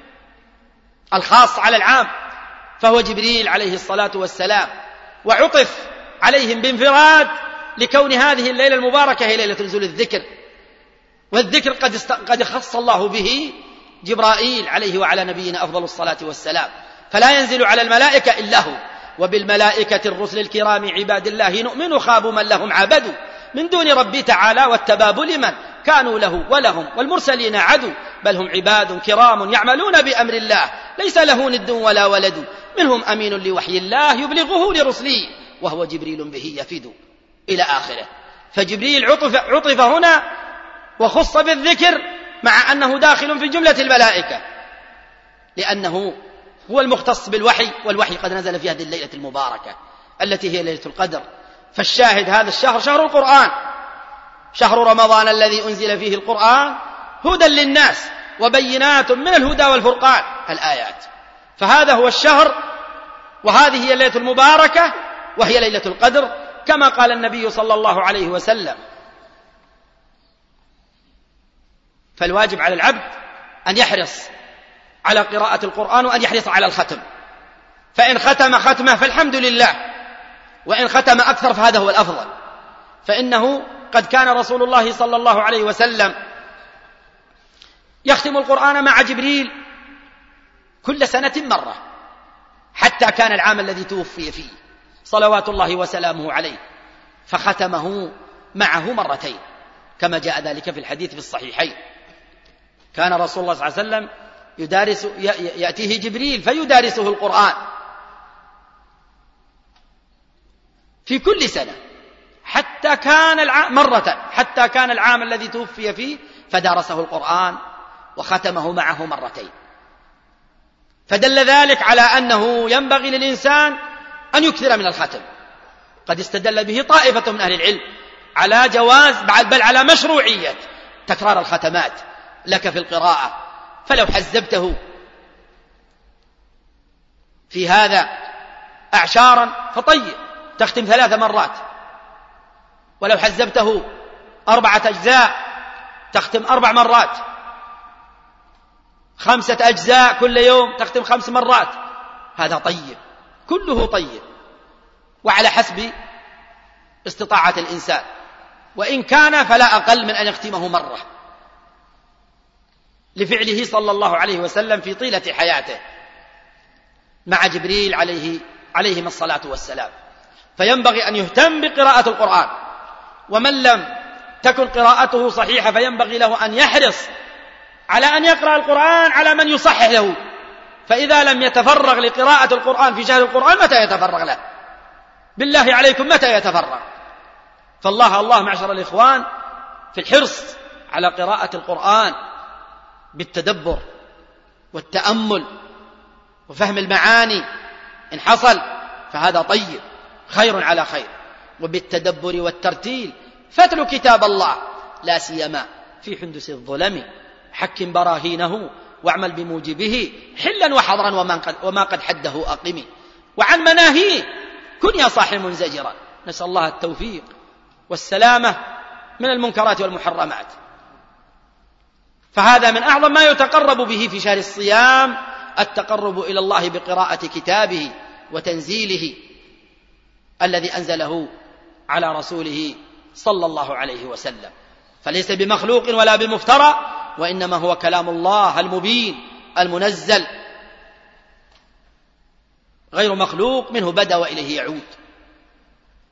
الخاص على العام، فهو جبريل عليه الصلاة والسلام، وعطف عليهم بانفراد لكون هذه الليلة المباركة هي ليلة نزول الذكر، والذكر قد خص الله به جبرائيل عليه وعلى نبينا أفضل الصلاة والسلام، فلا ينزل على الملائكة إلا هو. وبالملائكة الرسل الكرام عباد الله نؤمن خابوا من لهم عبدوا من دون ربي تعالى والتباب لمن كانوا له ولهم والمرسلين عدو بل هم عباد كرام يعملون بأمر الله ليس له ند ولا ولد منهم أمين لوحي الله يبلغه لرسله وهو جبريل به يفيد إلى آخره. فجبريل عطف هنا وخص بالذكر مع أنه داخل في جملة الملائكة لأنه هو المختص بالوحي، والوحي قد نزل في هذه الليلة المباركة التي هي ليلة القدر. فالشاهد هذا الشهر شهر القرآن، شهر رمضان الذي أنزل فيه القرآن هدى للناس وبينات من الهدى والفرقان الآيات. فهذا هو الشهر وهذه هي الليلة المباركة وهي ليلة القدر كما قال النبي صلى الله عليه وسلم. فالواجب على العبد أن يحرص على قراءة القرآن وأن يحرص على الختم، فإن ختم ختمه فالحمد لله، وإن ختم أكثر فهذا هو الأفضل، فإنه قد كان رسول الله صلى الله عليه وسلم يختم القرآن مع جبريل كل سنة مرة، حتى كان العام الذي توفي فيه صلوات الله وسلامه عليه فختمه معه مرتين كما جاء ذلك في الحديث في الصحيحين. كان رسول الله صلى الله عليه وسلم يأتيه جبريل فيدارسه القرآن في كل سنة حتى كان العام الذي توفي فيه فدارسه القرآن وختمه معه مرتين. فدل ذلك على أنه ينبغي للإنسان أن يكثر من الختم. قد استدل به طائفة من أهل العلم على جواز بل على مشروعية تكرار الختمات لك في القراءة، فلو حزبته في هذا أعشارا فطيب تختم 3 مرات، ولو حزبته 4 أجزاء تختم 4 مرات، 5 أجزاء كل يوم تختم 5 مرات، هذا طيب، كله طيب، وعلى حسب استطاعة الإنسان، وإن كان فلا أقل من أن يختمه مرة لفعله صلى الله عليه وسلم في طيلة حياته مع جبريل عليهما الصلاة والسلام. فينبغي أن يهتم بقراءة القرآن، ومن لم تكن قراءته صحيحة فينبغي له أن يحرص على أن يقرأ القرآن على من يصحح له، فإذا لم يتفرغ لقراءة القرآن في شهر القرآن متى يتفرغ له؟ بالله عليكم متى يتفرغ؟ فالله معشر الإخوان في الحرص على قراءة القرآن بالتدبر والتأمل وفهم المعاني إن حصل فهذا طيب خير على خير، وبالتدبر والترتيل فاتلو كتاب الله لا سيما في حندس الظلم حكم براهينه واعمل بموجبه حلا وحضرا وما قد حده أقم، وعن مناهيه كن يا صاحي منزجرا. نسأل الله التوفيق والسلامة من المنكرات والمحرمات. فهذا من أعظم ما يتقرب به في شهر الصيام التقرب إلى الله بقراءة كتابه وتنزيله الذي أنزله على رسوله صلى الله عليه وسلم، فليس بمخلوق ولا بمفترى، وإنما هو كلام الله المبين المنزل غير مخلوق، منه بدأ وإليه يعود.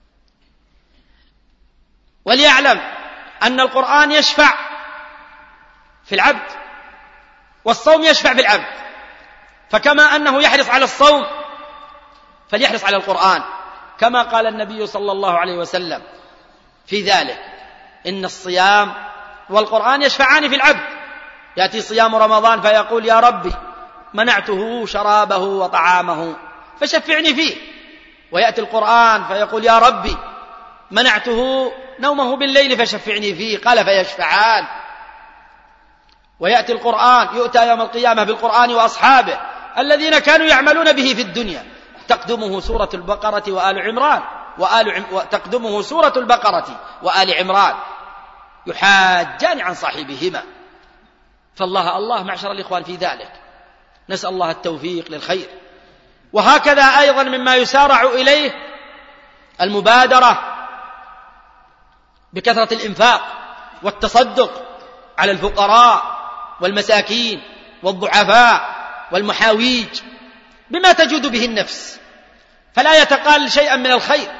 وليعلم أن القرآن يشفع في العبد، والصوم يشفع في العبد، فكما أنه يحرص على الصوم فليحرص على القرآن، كما قال النبي صلى الله عليه وسلم في ذلك: إن الصيام والقرآن يشفعان في العبد. يأتي صيام رمضان فيقول: يا ربي منعته شرابه وطعامه فشفعني فيه. ويأتي القرآن فيقول: يا ربي منعته نومه بالليل فشفعني فيه. قال: فيشفعان. ويأتي القرآن، يؤتى يوم القيامة بالقرآن وأصحابه الذين كانوا يعملون به في الدنيا، تقدمه سورة البقرة وآل عمران تقدمه سورة البقرة وآل عمران يحاجان عن صاحبهما. فالله معشر الإخوان في ذلك، نسأل الله التوفيق للخير. وهكذا أيضا مما يسارع إليه المبادرة بكثرة الإنفاق والتصدق على الفقراء والمساكين والضعفاء والمحاويج بما تجود به النفس، فلا يتقال شيئا من الخير،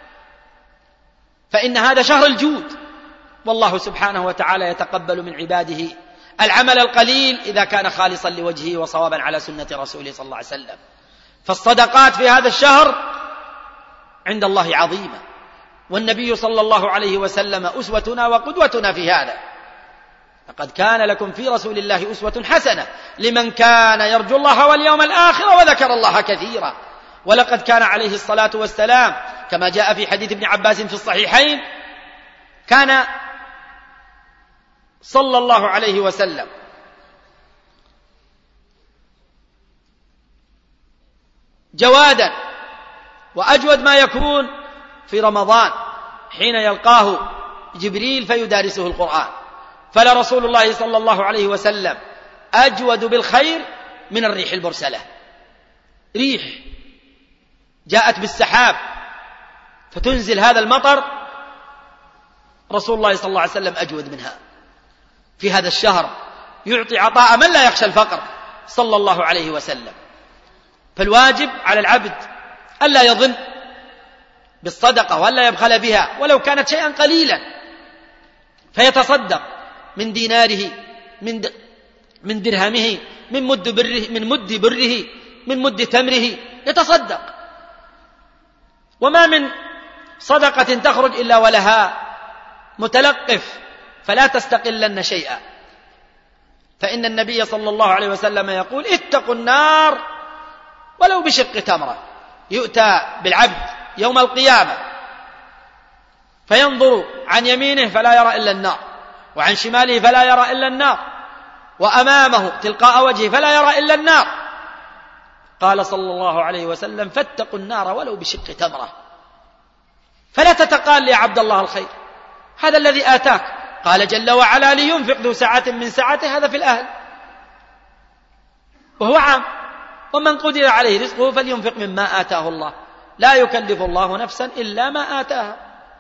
فإن هذا شهر الجود، والله سبحانه وتعالى يتقبل من عباده العمل القليل إذا كان خالصا لوجهه وصوابا على سنة رسوله صلى الله عليه وسلم. فالصدقات في هذا الشهر عند الله عظيمة، والنبي صلى الله عليه وسلم أسوتنا وقدوتنا في هذا. لقد كان لكم في رسول الله أسوة حسنة لمن كان يرجو الله واليوم الآخر وذكر الله كثيرا. ولقد كان عليه الصلاة والسلام كما جاء في حديث ابن عباس في الصحيحين، كان صلى الله عليه وسلم جوادا وأجود ما يكون في رمضان حين يلقاه جبريل فيدارسه القرآن. فلرسول الله صلى الله عليه وسلم أجود بالخير من الريح المرسلة. ريح جاءت بالسحاب فتنزل هذا المطر، رسول الله صلى الله عليه وسلم أجود منها. في هذا الشهر يعطي عطاء من لا يخشى الفقر صلى الله عليه وسلم. فالواجب على العبد ألا يظن بالصدقة وألا يبخل بها ولو كانت شيئا قليلا، فيتصدق من ديناره، من درهمه، من مد بره، من مد تمره، يتصدق. وما من صدقة تخرج إلا ولها متلقف، فلا تستقلن شيئا. فإن النبي صلى الله عليه وسلم يقول: اتقوا النار ولو بشق تمرة. يؤتى بالعبد يوم القيامة فينظر عن يمينه فلا يرى إلا النار، وعن شماله فلا يرى إلا النار، وأمامه تلقاء وجهه فلا يرى إلا النار. قال صلى الله عليه وسلم: فاتقوا النار ولو بشق تمرة. فلا تتقال يا عبد الله الخير، هذا الذي آتاك. قال جل وعلا: لينفق ذو سعة من سعته، هذا في الأهل وهو عام. ومن قدر عليه رزقه فلينفق مما آتاه الله، لا يكلف الله نفسا إلا ما آتاها.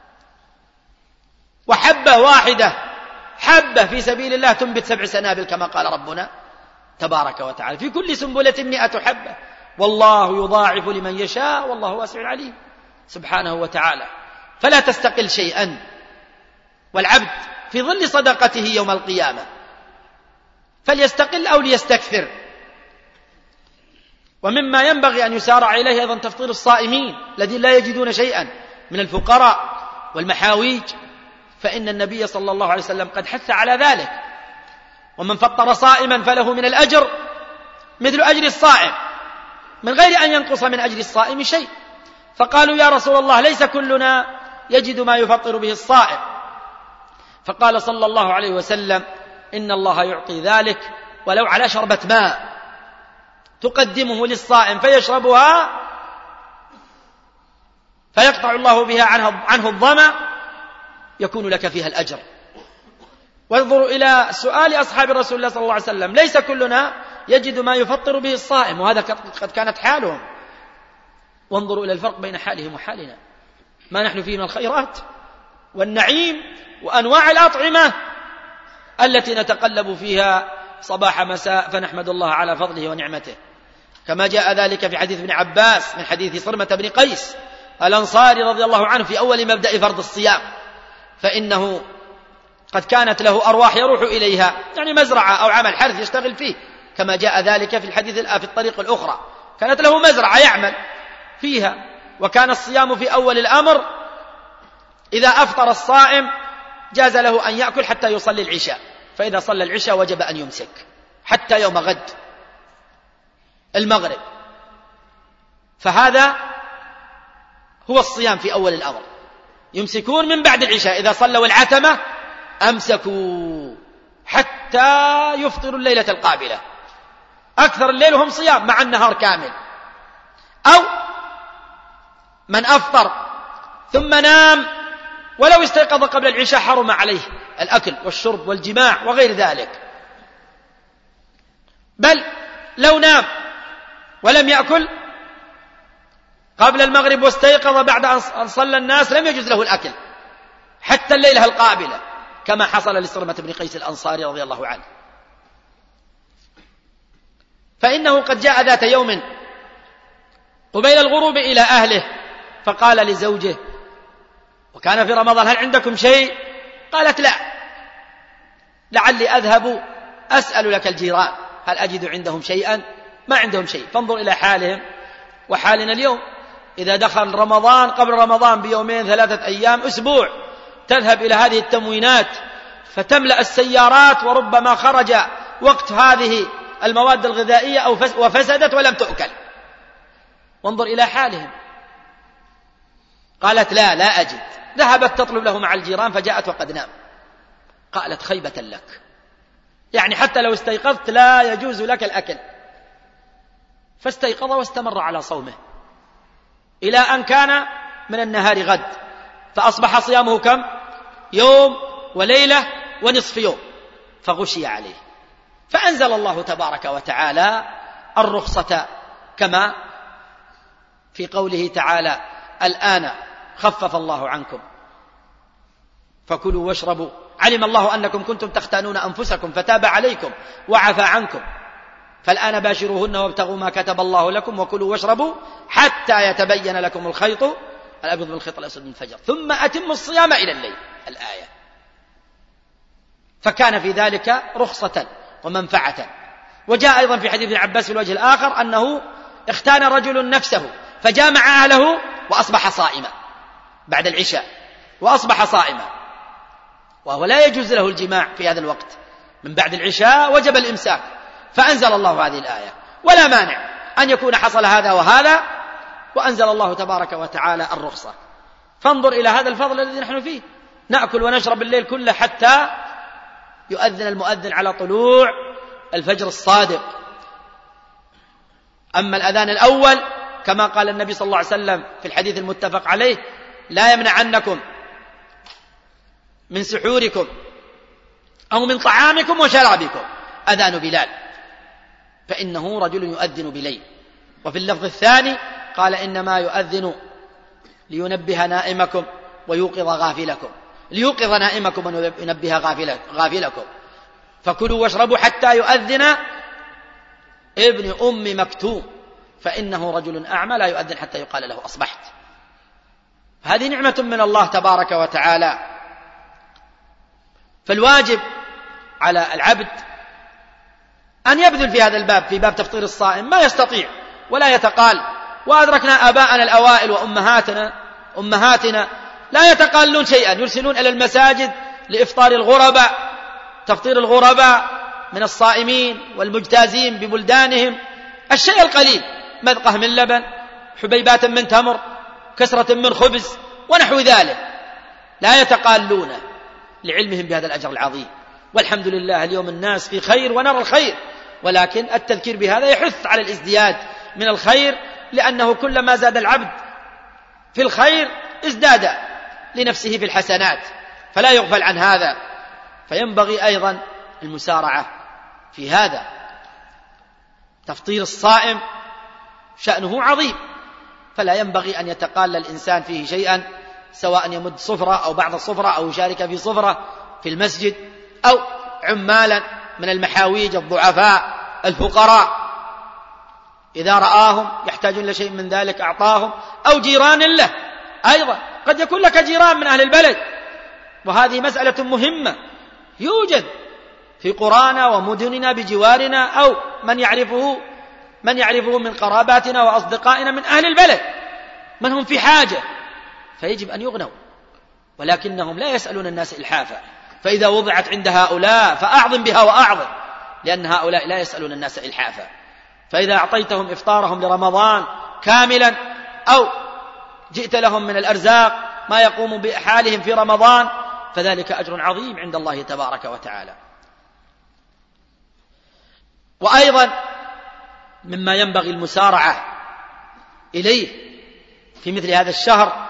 وحبة واحدة، حبة في سبيل الله تنبت 7 سنابل كما قال ربنا تبارك وتعالى، في كل سنبلة 100 حبة، والله يضاعف لمن يشاء والله واسع عليم سبحانه وتعالى. فلا تستقل شيئا، والعبد في ظل صدقته يوم القيامة فليستقل أو ليستكثر. ومما ينبغي أن يسارع إليه أيضا تفطير الصائمين الذين لا يجدون شيئا من الفقراء والمحاويج، فإن النبي صلى الله عليه وسلم قد حث على ذلك: ومن فطر صائما فله من الأجر مثل أجر الصائم من غير أن ينقص من أجر الصائم شيء. فقالوا: يا رسول الله ليس كلنا يجد ما يفطر به الصائم. فقال صلى الله عليه وسلم: إن الله يعطي ذلك ولو على شربة ماء تقدمه للصائم فيشربها فيقطع الله بها عنه الظمأ، يكون لك فيها الأجر. وانظروا إلى سؤال أصحاب رسول الله صلى الله عليه وسلم: ليس كلنا يجد ما يفطر به الصائم، وهذا قد كانت حالهم. وانظروا إلى الفرق بين حالهم وحالنا، ما نحن فيه من الخيرات والنعيم وأنواع الأطعمة التي نتقلب فيها صباح مساء، فنحمد الله على فضله ونعمته، كما جاء ذلك في حديث ابن عباس من حديث صرمة بن قيس الأنصاري رضي الله عنه في أول مبدأ فرض الصيام، فإنه قد كانت له أرواح يروح إليها، يعني مزرعة أو عمل حرث يشتغل فيه، كما جاء ذلك في الحديث في الطريق الأخرى، كانت له مزرعة يعمل فيها. وكان الصيام في أول الأمر إذا أفطر الصائم جاز له أن يأكل حتى يصلي العشاء، فإذا صلى العشاء وجب أن يمسك حتى يوم غد المغرب. فهذا هو الصيام في أول الأمر، يمسكون من بعد العشاء، إذا صلوا العتمة أمسكوا حتى يفطروا الليلة القابلة، أكثر الليل هم صيام مع النهار كامل. أو من أفطر ثم نام ولو استيقظ قبل العشاء حرم عليه الأكل والشرب والجماع وغير ذلك، بل لو نام ولم يأكل قبل المغرب واستيقظ بعد أن صلى الناس لم يجوز له الأكل حتى الليلة القابلة، كما حصل لسرمة بن قيس الأنصاري رضي الله عنه. فإنه قد جاء ذات يوم قبيل الغروب إلى أهله فقال لزوجه، وكان في رمضان: هل عندكم شيء؟ قالت: لا، لعلي أذهب أسأل لك الجيران هل أجد عندهم شيئا. ما عندهم شيء. فانظر إلى حالهم وحالنا اليوم، إذا دخل رمضان قبل رمضان بيومين 3 أيام أسبوع تذهب إلى هذه التموينات فتملأ السيارات، وربما خرج وقت هذه المواد الغذائية وفسدت ولم تؤكل. وانظر إلى حالهم. قالت: لا أجد. ذهبت تطلب له مع الجيران فجاءت وقد نام. قالت: خيبة لك، يعني حتى لو استيقظت لا يجوز لك الأكل. فاستيقظ واستمر على صومه إلى أن كان من النهار غد، فأصبح صيامه كم؟ يوم وليلة ونصف يوم، فغشي عليه. فأنزل الله تبارك وتعالى الرخصة كما في قوله تعالى: الآن خفف الله عنكم فكلوا واشربوا، علم الله أنكم كنتم تختانون أنفسكم فتاب عليكم وعفى عنكم، فالآن باشروهن وابتغوا ما كتب الله لكم وكلوا واشربوا حتى يتبين لكم الخيط الأبيض من الخيط الأسود من الفجر ثم أتموا الصيام إلى الليل. الآية. فكان في ذلك رخصة ومنفعة. وجاء أيضا في حديث ابن عباس في الوجه الآخر أنه اختان رجل نفسه فجامع أهله وأصبح صائما بعد العشاء، وأصبح صائما، وهو لا يجوز له الجماع في هذا الوقت، من بعد العشاء وجب الإمساك. فأنزل الله هذه الآية. ولا مانع أن يكون حصل هذا وهذا، وأنزل الله تبارك وتعالى الرخصة. فانظر إلى هذا الفضل الذي نحن فيه، نأكل ونشرب الليل كله حتى يؤذن المؤذن على طلوع الفجر الصادق. أما الأذان الأول كما قال النبي صلى الله عليه وسلم في الحديث المتفق عليه: لا يمنعنكم من سحوركم أو من طعامكم وشرابكم أذان بلال، فإنه رجل يؤذن بليل. وفي اللفظ الثاني قال: إنما يؤذن لينبه نائمكم ويوقظ غافلكم، ليوقظ نائمكم وينبه غافلكم، فكلوا واشربوا حتى يؤذن ابن أم مكتوم، فإنه رجل أعمى لا يؤذن حتى يقال له أصبحت. هذه نعمة من الله تبارك وتعالى. فالواجب على العبد أن يبذل في هذا الباب، في باب تفطير الصائم، ما يستطيع ولا يتقال. وأدركنا آباءنا الأوائل وأمهاتنا لا يتقالون شيئا، يرسلون إلى المساجد لإفطار الغرباء، تفطير الغرباء من الصائمين والمجتازين ببلدانهم، الشيء القليل، مذقة من لبن، حبيبات من تمر، كسرة من خبز ونحو ذلك، لا يتقالون لعلمهم بهذا الأجر العظيم. والحمد لله اليوم الناس في خير ونرى الخير، ولكن التذكير بهذا يحث على الازدياد من الخير، لأنه كلما زاد العبد في الخير ازداد لنفسه في الحسنات، فلا يغفل عن هذا. فينبغي أيضا المسارعة في هذا. تفطير الصائم شأنه عظيم، فلا ينبغي أن يتقال الإنسان فيه شيئا، سواء يمد صفرة أو بعض الصفرة أو يشارك في صفرة في المسجد، أو عمالا من المحاويج الضعفاء الفقراء إذا رآهم يحتاجون لشيء من ذلك أعطاهم، أو جيران له أيضا، قد يكون لك جيران من أهل البلد وهذه مسألة مهمة يوجد في قرانا ومدننا بجوارنا أو من يعرفه من قراباتنا وأصدقائنا من أهل البلد من هم في حاجة فيجب أن يغنوا، ولكنهم لا يسألون الناس إلحافا. فإذا وضعت عند هؤلاء فأعظم بها وأعظم، لأن هؤلاء لا يسألون الناس إلحافا. فإذا أعطيتهم إفطارهم لرمضان كاملا أو جئت لهم من الأرزاق ما يقوم بحالهم في رمضان فذلك أجر عظيم عند الله تبارك وتعالى. وأيضا مما ينبغي المسارعة إليه في مثل هذا الشهر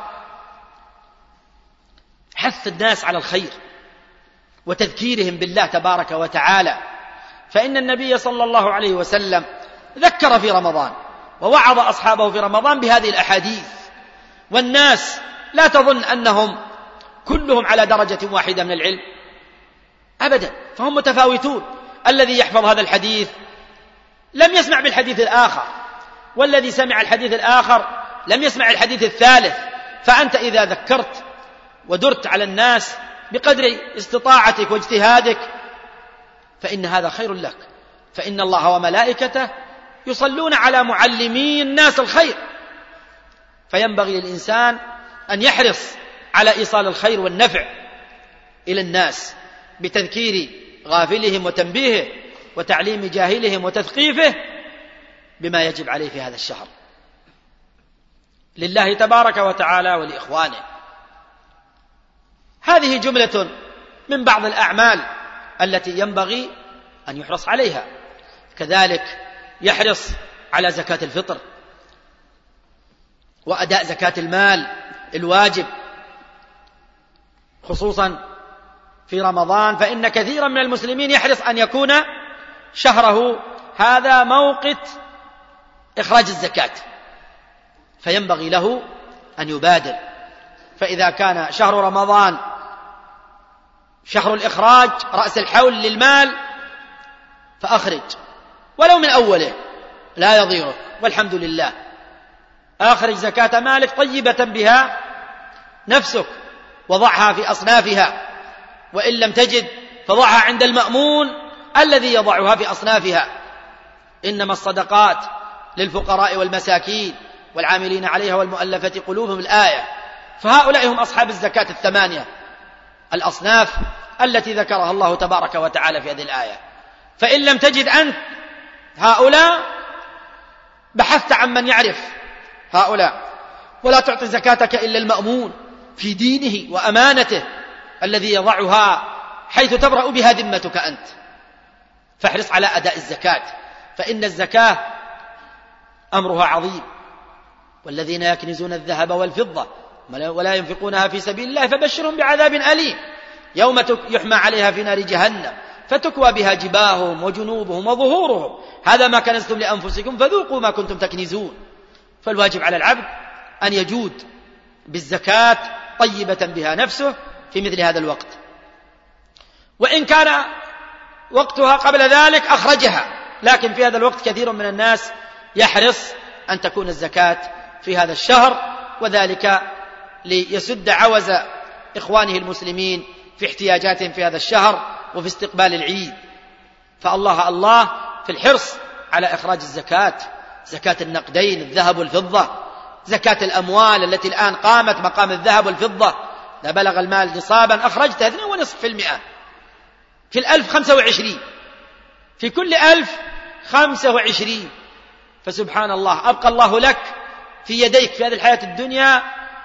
حث الناس على الخير وتذكيرهم بالله تبارك وتعالى، فإن النبي صلى الله عليه وسلم ذكر في رمضان ووعظ أصحابه في رمضان بهذه الأحاديث. والناس لا تظن أنهم كلهم على درجة واحدة من العلم أبدا، فهم متفاوتون. الذي يحفظ هذا الحديث لم يسمع بالحديث الآخر، والذي سمع الحديث الآخر لم يسمع الحديث الثالث. فأنت إذا ذكرت ودرت على الناس بقدر استطاعتك واجتهادك فإن هذا خير لك، فإن الله وملائكته يصلون على معلمي الناس الخير. فينبغي للإنسان أن يحرص على إيصال الخير والنفع إلى الناس بتذكير غافلهم وتنبيهه وتعليم جاهلهم وتثقيفه بما يجب عليه في هذا الشهر لله تبارك وتعالى ولإخوانه. هذه جملة من بعض الأعمال التي ينبغي أن يحرص عليها. كذلك يحرص على زكاة الفطر وأداء زكاة المال الواجب خصوصا في رمضان، فإن كثيرا من المسلمين يحرص أن يكون شهره هذا موقت إخراج الزكاة، فينبغي له أن يبادر. فإذا كان شهر رمضان شهر الإخراج رأس الحول للمال فأخرج ولو من أوله لا يضيرك، والحمد لله. أخرج زكاة مالك طيبة بها نفسك وضعها في أصنافها، وإن لم تجد فضعها عند المأمون الذي يضعها في أصنافها. إنما الصدقات للفقراء والمساكين والعاملين عليها والمؤلفة قلوبهم الآية. فهؤلاء هم أصحاب الزكاة الثمانية الأصناف التي ذكرها الله تبارك وتعالى في هذه الآية. فإن لم تجد أنت هؤلاء بحثت عن من يعرف هؤلاء، ولا تعطي زكاتك إلا المأمون في دينه وأمانته الذي يضعها حيث تبرأ بها ذمتك أنت. فاحرص على أداء الزكاة، فإن الزكاة أمرها عظيم. والذين يكنزون الذهب والفضة ولا ينفقونها في سبيل الله فبشرهم بعذاب أليم يوم يحمى عليها في نار جهنم فتكوى بها جباههم وجنوبهم وظهورهم هذا ما كنزتم لأنفسكم فذوقوا ما كنتم تكنزون. فالواجب على العبد أن يجود بالزكاة طيبة بها نفسه في مثل هذا الوقت، وإن كان وقتها قبل ذلك أخرجها، لكن في هذا الوقت كثير من الناس يحرص أن تكون الزكاة في هذا الشهر، وذلك ليسد عوز إخوانه المسلمين في احتياجاتهم في هذا الشهر وفي استقبال العيد. فالله الله في الحرص على إخراج الزكاة، زكاة النقدين الذهب والفضة، زكاة الأموال التي الآن قامت مقام الذهب والفضة. إذا بلغ المال نصابا أخرجت 2.5%، في 1000 25، في كل 1000 25. فسبحان الله أبقى الله لك في يديك في هذه الحياة الدنيا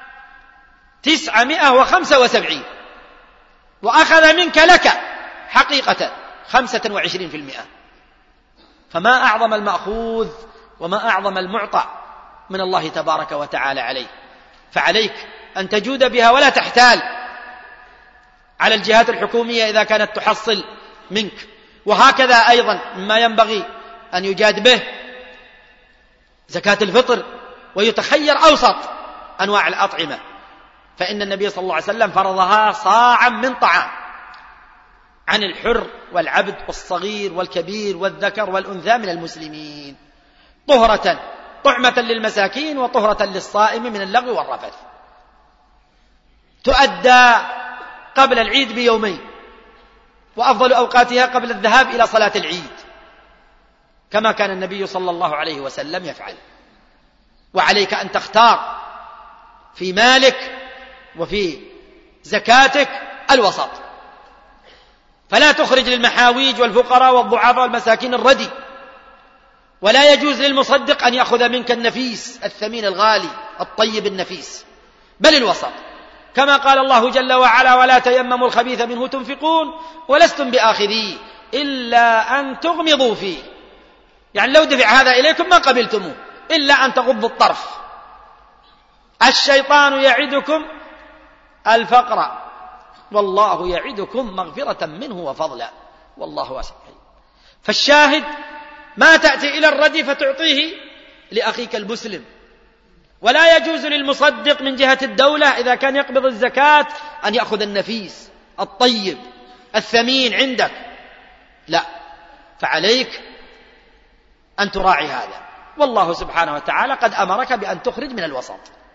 975، وأخذ منك لك حقيقة 25%. فما أعظم المأخوذ وما أعظم المعطى من الله تبارك وتعالى عليه. فعليك أن تجود بها ولا تحتال على الجهات الحكومية إذا كانت تحصل منك. وهكذا أيضا مما ينبغي أن يجاد به زكاة الفطر، ويتخير أوسط أنواع الأطعمة، فإن النبي صلى الله عليه وسلم فرضها صاعا من طعام عن الحر والعبد والصغير والكبير والذكر والأنثى من المسلمين، طهرة طعمة للمساكين وطهرة للصائم من اللغو والرفث. تؤدى قبل العيد بيومين، وأفضل أوقاتها قبل الذهاب إلى صلاة العيد، كما كان النبي صلى الله عليه وسلم يفعل. وعليك أن تختار في مالك وفي زكاتك الوسط، فلا تخرج للمحاويج والفقراء والضعفاء والمساكين الردي، ولا يجوز للمصدق أن يأخذ منك النفيس الثمين الغالي الطيب النفيس، بل الوسط، كما قال الله جل وعلا: ولا تيمموا الخبيث منه تنفقون ولستم بآخذيه إلا أن تغمضوا فيه. يعني لو دفع هذا إليكم ما قبلتموه إلا أن تغضوا الطرف. الشيطان يعدكم الفقر والله يعدكم مغفرة منه وفضلا والله واسع. فالشاهد ما تأتي إلى الردي فتعطيه لأخيك المسلم. ولا يجوز للمصدق من جهة الدولة إذا كان يقبض الزكاة أن يأخذ النفيس الطيب الثمين عندك، لا، فعليك أن تراعي هذا، والله سبحانه وتعالى قد أمرك بأن تخرج من الوسط.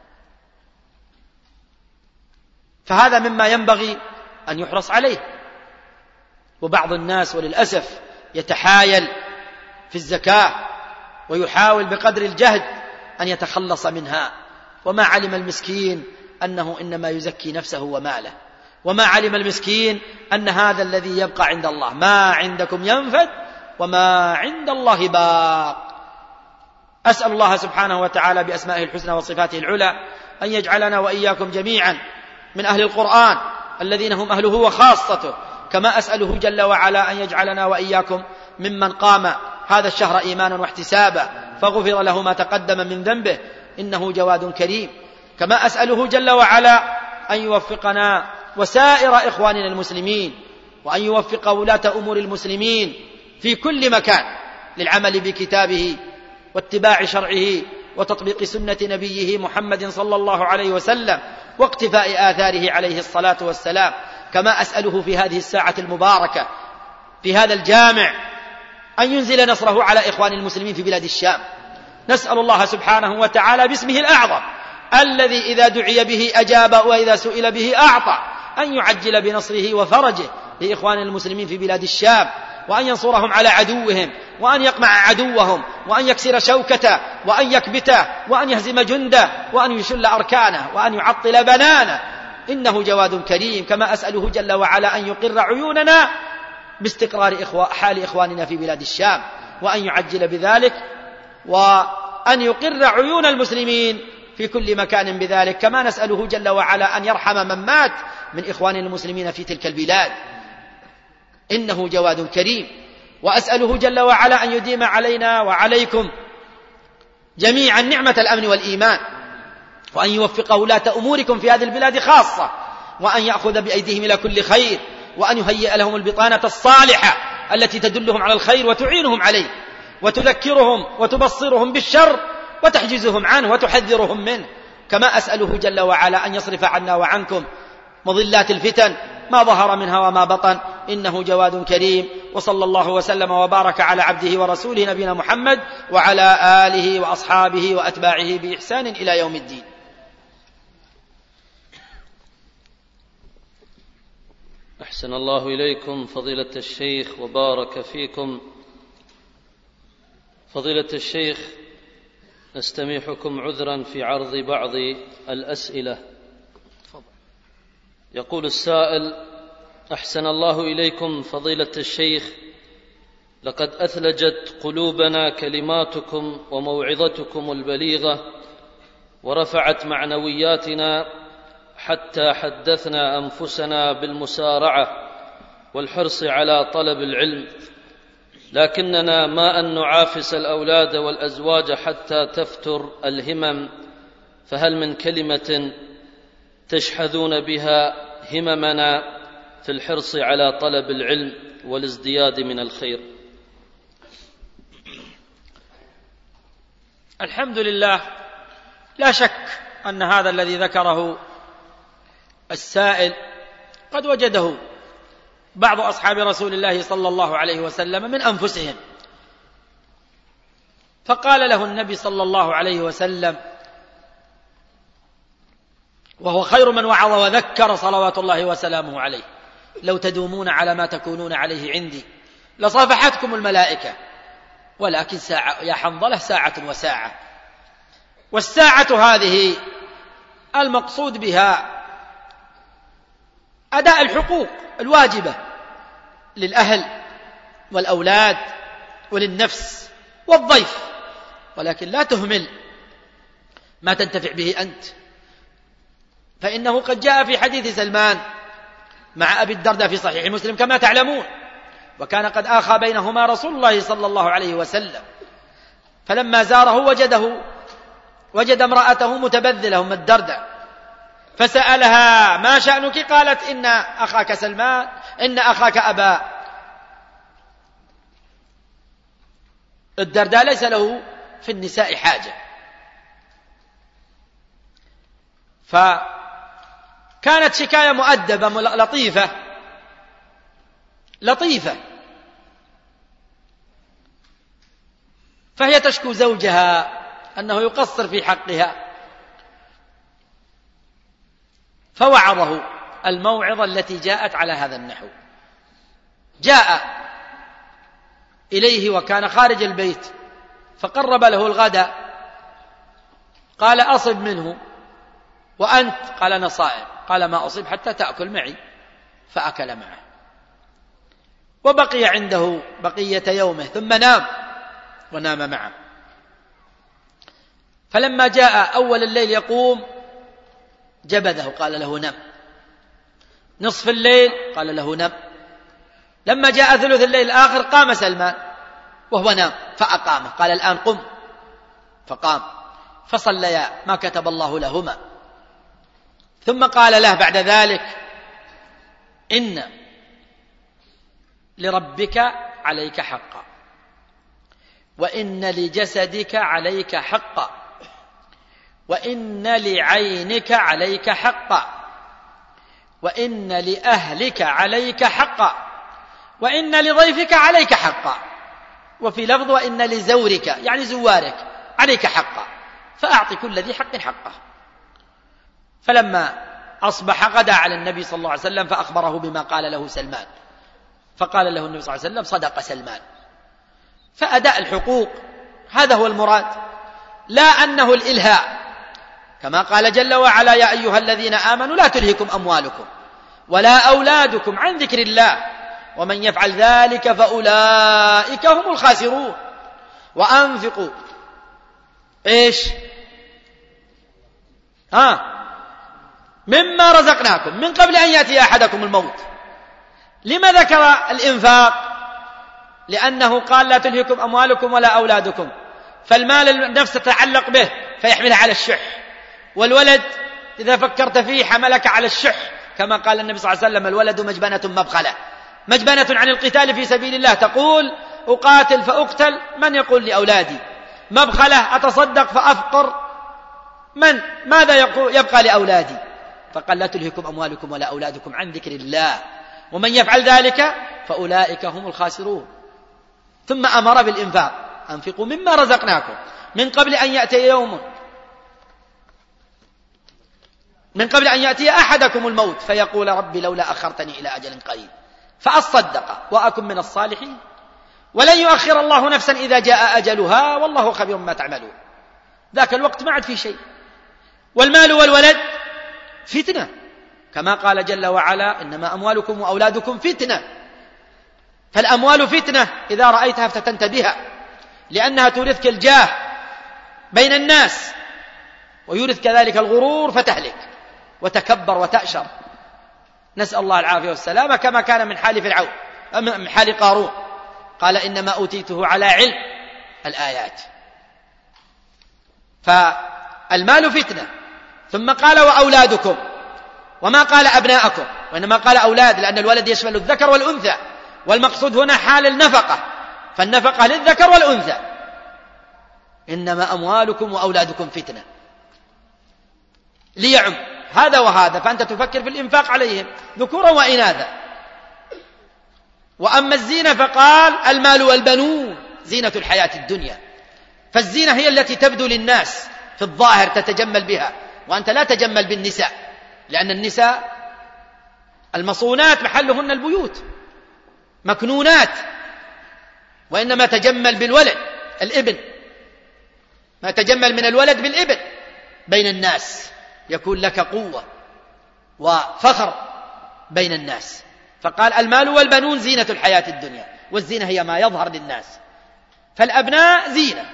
فهذا مما ينبغي أن يحرص عليه. وبعض الناس وللأسف يتحايل في الزكاة ويحاول بقدر الجهد أن يتخلص منها، وما علم المسكين أنه إنما يزكي نفسه وماله، وما علم المسكين أن هذا الذي يبقى عند الله، ما عندكم ينفد وما عند الله باق. أسأل الله سبحانه وتعالى بأسمائه الحسنى وصفاته العلى أن يجعلنا وإياكم جميعا من أهل القرآن الذين هم أهله وخاصته، كما أسأله جل وعلا أن يجعلنا وإياكم ممن قام هذا الشهر إيمانا واحتسابا فغفر له ما تقدم من ذنبه إنه جواد كريم. كما أسأله جل وعلا أن يوفقنا وسائر إخواننا المسلمين، وأن يوفق ولاة أمور المسلمين في كل مكان للعمل بكتابه واتباع شرعه وتطبيق سنة نبيه محمد صلى الله عليه وسلم واقتفاء آثاره عليه الصلاة والسلام. كما أسأله في هذه الساعة المباركة في هذا الجامع أن ينزل نصره على إخوان المسلمين في بلاد الشام. نسأل الله سبحانه وتعالى باسمه الأعظم الذي إذا دعي به أجاب وإذا سئل به أعطى أن يعجل بنصره وفرجه لإخوان المسلمين في بلاد الشام، وأن ينصرهم على عدوهم، وأن يقمع عدوهم، وأن يكسر شوكته، وأن يكبته، وأن يهزم جنده، وأن يشل أركانه، وأن يعطل بنانه، إنه جواد كريم. كما أسأله جل وعلا أن يقر عيوننا باستقرار حال إخواننا في بلاد الشام، وأن يعجل بذلك، وأن يقر عيون المسلمين في كل مكان بذلك. كما نسأله جل وعلا أن يرحم من مات من إخوان المسلمين في تلك البلاد، إنه جواد كريم. وأسأله جل وعلا أن يديم علينا وعليكم جميعا نعمة الأمن والإيمان، وأن يوفق ولاة أموركم في هذه البلاد خاصة، وأن يأخذ بأيديهم إلى كل خير، وأن يهيئ لهم البطانة الصالحة التي تدلهم على الخير وتعينهم عليه، وتذكرهم وتبصرهم بالشر وتحجزهم عنه وتحذرهم منه. كما أسأله جل وعلا أن يصرف عنا وعنكم مضلات الفتن ما ظهر منها وما بطن، إنه جواد كريم. وصلى الله وسلم وبارك على عبده ورسوله نبينا محمد وعلى آله وأصحابه وأتباعه بإحسان إلى يوم الدين. أحسن الله إليكم فضيلة الشيخ وبارك فيكم. فضيلة الشيخ، نستميحكم عذرا في عرض بعض الأسئلة. يقول السائل: أحسن الله إليكم فضيلة الشيخ، لقد أثلجت قلوبنا كلماتكم وموعظتكم البليغة، ورفعت معنوياتنا حتى حدثنا أنفسنا بالمسارعة والحرص على طلب العلم، لكننا ما أن نعافس الأولاد والأزواج حتى تفتر الهمم، فهل من كلمة تشحذون بها هممنا في الحرص على طلب العلم والازدياد من الخير؟ الحمد لله، لا شك أن هذا الذي ذكره السائل قد وجده بعض أصحاب رسول الله صلى الله عليه وسلم من أنفسهم، فقال له النبي صلى الله عليه وسلم: وهو خير من وعظ وذكر صلوات الله وسلامه عليه. لو تدومون على ما تكونون عليه عندي لصافحتكم الملائكة، ولكن ساعة يا حنظلة، ساعة وساعة. والساعة هذه المقصود بها أداء الحقوق الواجبة للأهل والأولاد وللنفس والضيف، ولكن لا تهمل ما تنتفع به أنت، فإنه قد جاء في حديث سلمان مع أبي الدرداء في صحيح مسلم كما تعلمون، وكان قد آخى بينهما رسول الله صلى الله عليه وسلم، فلما زاره وجد امرأته متبذلة أم الدرداء، فسألها: ما شأنك؟ قالت: إن أخاك سلمان، إن أخاك أبا الدرداء ليس له في النساء حاجة. فكانت شكاية مؤدبة لطيفة، فهي تشكو زوجها أنه يقصر في حقها، فوعظه الموعظة التي جاءت على هذا النحو. جاء إليه وكان خارج البيت، فقرب له الغداء، قال: أصب منه. وأنت؟ قال: أنا صائم. قال: ما أصب حتى تأكل معي. فأكل معه، وبقي عنده بقية يومه، ثم ونام معه. فلما جاء أول الليل يقوم جبذه، قال له: نم. نصف الليل قال له: نم. لما جاء ثلث الليل الآخر قام سلمان وهو نام، فأقامه، قال: الآن قم. فقام، فصليا ما كتب الله لهما. ثم قال له بعد ذلك: إن لربك عليك حقا، وإن لجسدك عليك حقا، وإن لعينك عليك حقا، وإن لأهلك عليك حقا، وإن لضيفك عليك حقا، وفي لفظ: وإن لزورك يعني زوارك عليك حقا، فأعط كل ذي حق حقه. فلما أصبح غدا على النبي صلى الله عليه وسلم فأخبره بما قال له سلمان، فقال له النبي صلى الله عليه وسلم: صدق سلمان. فأداء الحقوق هذا هو المراد، لا أنه الإلهاء، كما قال جل وعلا: يا أيها الذين آمنوا لا تلهكم أموالكم ولا أولادكم عن ذكر الله ومن يفعل ذلك فأولئك هم الخاسرون. وأنفقوا إيش؟ مما رزقناكم من قبل أن يأتي أحدكم الموت. لما ذكر الإنفاق؟ لأنه قال: لا تلهكم أموالكم ولا أولادكم، فالمال النفس تتعلق به فيحملها على الشح، والولد إذا فكرت فيه حملك على الشح، كما قال النبي صلى الله عليه وسلم: الولد مجبنة مبخلة، مجبنة عن القتال في سبيل الله، تقول: أقاتل فأقتل، من يقول لأولادي؟ مبخلة، أتصدق فأفقر، ماذا يبقى لأولادي؟ فقال: لا تلهكم أموالكم ولا أولادكم عن ذكر الله ومن يفعل ذلك فأولئك هم الخاسرون. ثم أمر بالإنفاق: أنفقوا مما رزقناكم من قبل أن يأتي أحدكم الموت فيقول: ربي لولا أخرتني إلى أجل قريب فأصدق وأكن من الصالحين، ولن يؤخر الله نفسا إذا جاء أجلها والله خبير ما تعملون. ذاك الوقت ما عاد في شيء. والمال والولد فتنة، كما قال جل وعلا: إنما أموالكم وأولادكم فتنة. فالأموال فتنة إذا رأيتها افتتنت بها، لأنها تورثك الجاه بين الناس، ويورث كذلك الغرور فتهلك وتكبر وتأشر. نسأل الله العافية والسلامة، كما كان من حال فرعون، من حال قارون، قال: إنما أوتيته على علم. الآيات. فالمال فتنة. ثم قال: وأولادكم، وما قال أبناءكم، وإنما قال أولاد، لأن الولد يشمل الذكر والأنثى، والمقصود هنا حال النفقة، فالنفقة للذكر والأنثى. إنما أموالكم وأولادكم فتنة، ليعم هذا وهذا، فأنت تفكر في الإنفاق عليهم ذكورا وإناثا. وأما الزينة فقال: المال والبنون زينة الحياة الدنيا. فالزينة هي التي تبدو للناس في الظاهر، تتجمل بها، وأنت لا تجمل بالنساء، لأن النساء المصونات محلهن البيوت مكنونات، وإنما تجمل بالولد الابن، ما تجمل من الولد بالابن بين الناس، يكون لك قوة وفخر بين الناس. فقال المال والبنون زينة الحياة الدنيا، والزينة هي ما يظهر للناس، فالأبناء زينة،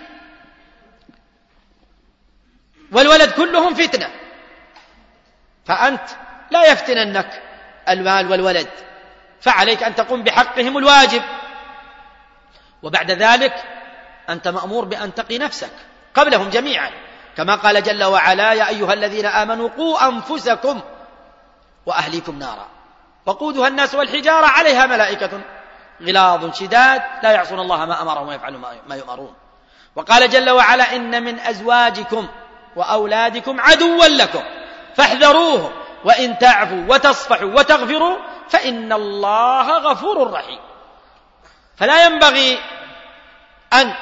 والولد كلهم فتنة، فأنت لا يفتننك المال والولد، فعليك أن تقوم بحقهم الواجب، وبعد ذلك أنت مأمور بأن تقي نفسك قبلهم جميعا، كما قال جل وعلا يا أيها الذين آمنوا قوا أنفسكم وأهليكم نارا وقودها الناس والحجارة عليها ملائكة غلاظ شداد لا يعصون الله ما أمرهم ويفعلون ما يؤمرون. وقال جل وعلا إن من أزواجكم وأولادكم عدوا لكم فاحذروهم وإن تعفوا وتصفحوا وتغفروا فإن الله غفور رحيم. فلا ينبغي أن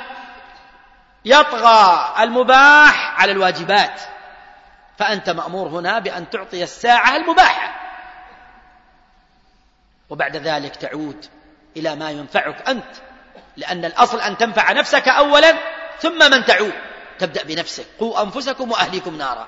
يطغى المباح على الواجبات، فأنت مأمور هنا بأن تعطي الساعة المباحة، وبعد ذلك تعود إلى ما ينفعك أنت، لأن الأصل أن تنفع نفسك أولا ثم من تعود. تبدأ بنفسك، قوا أنفسكم وأهليكم نارا،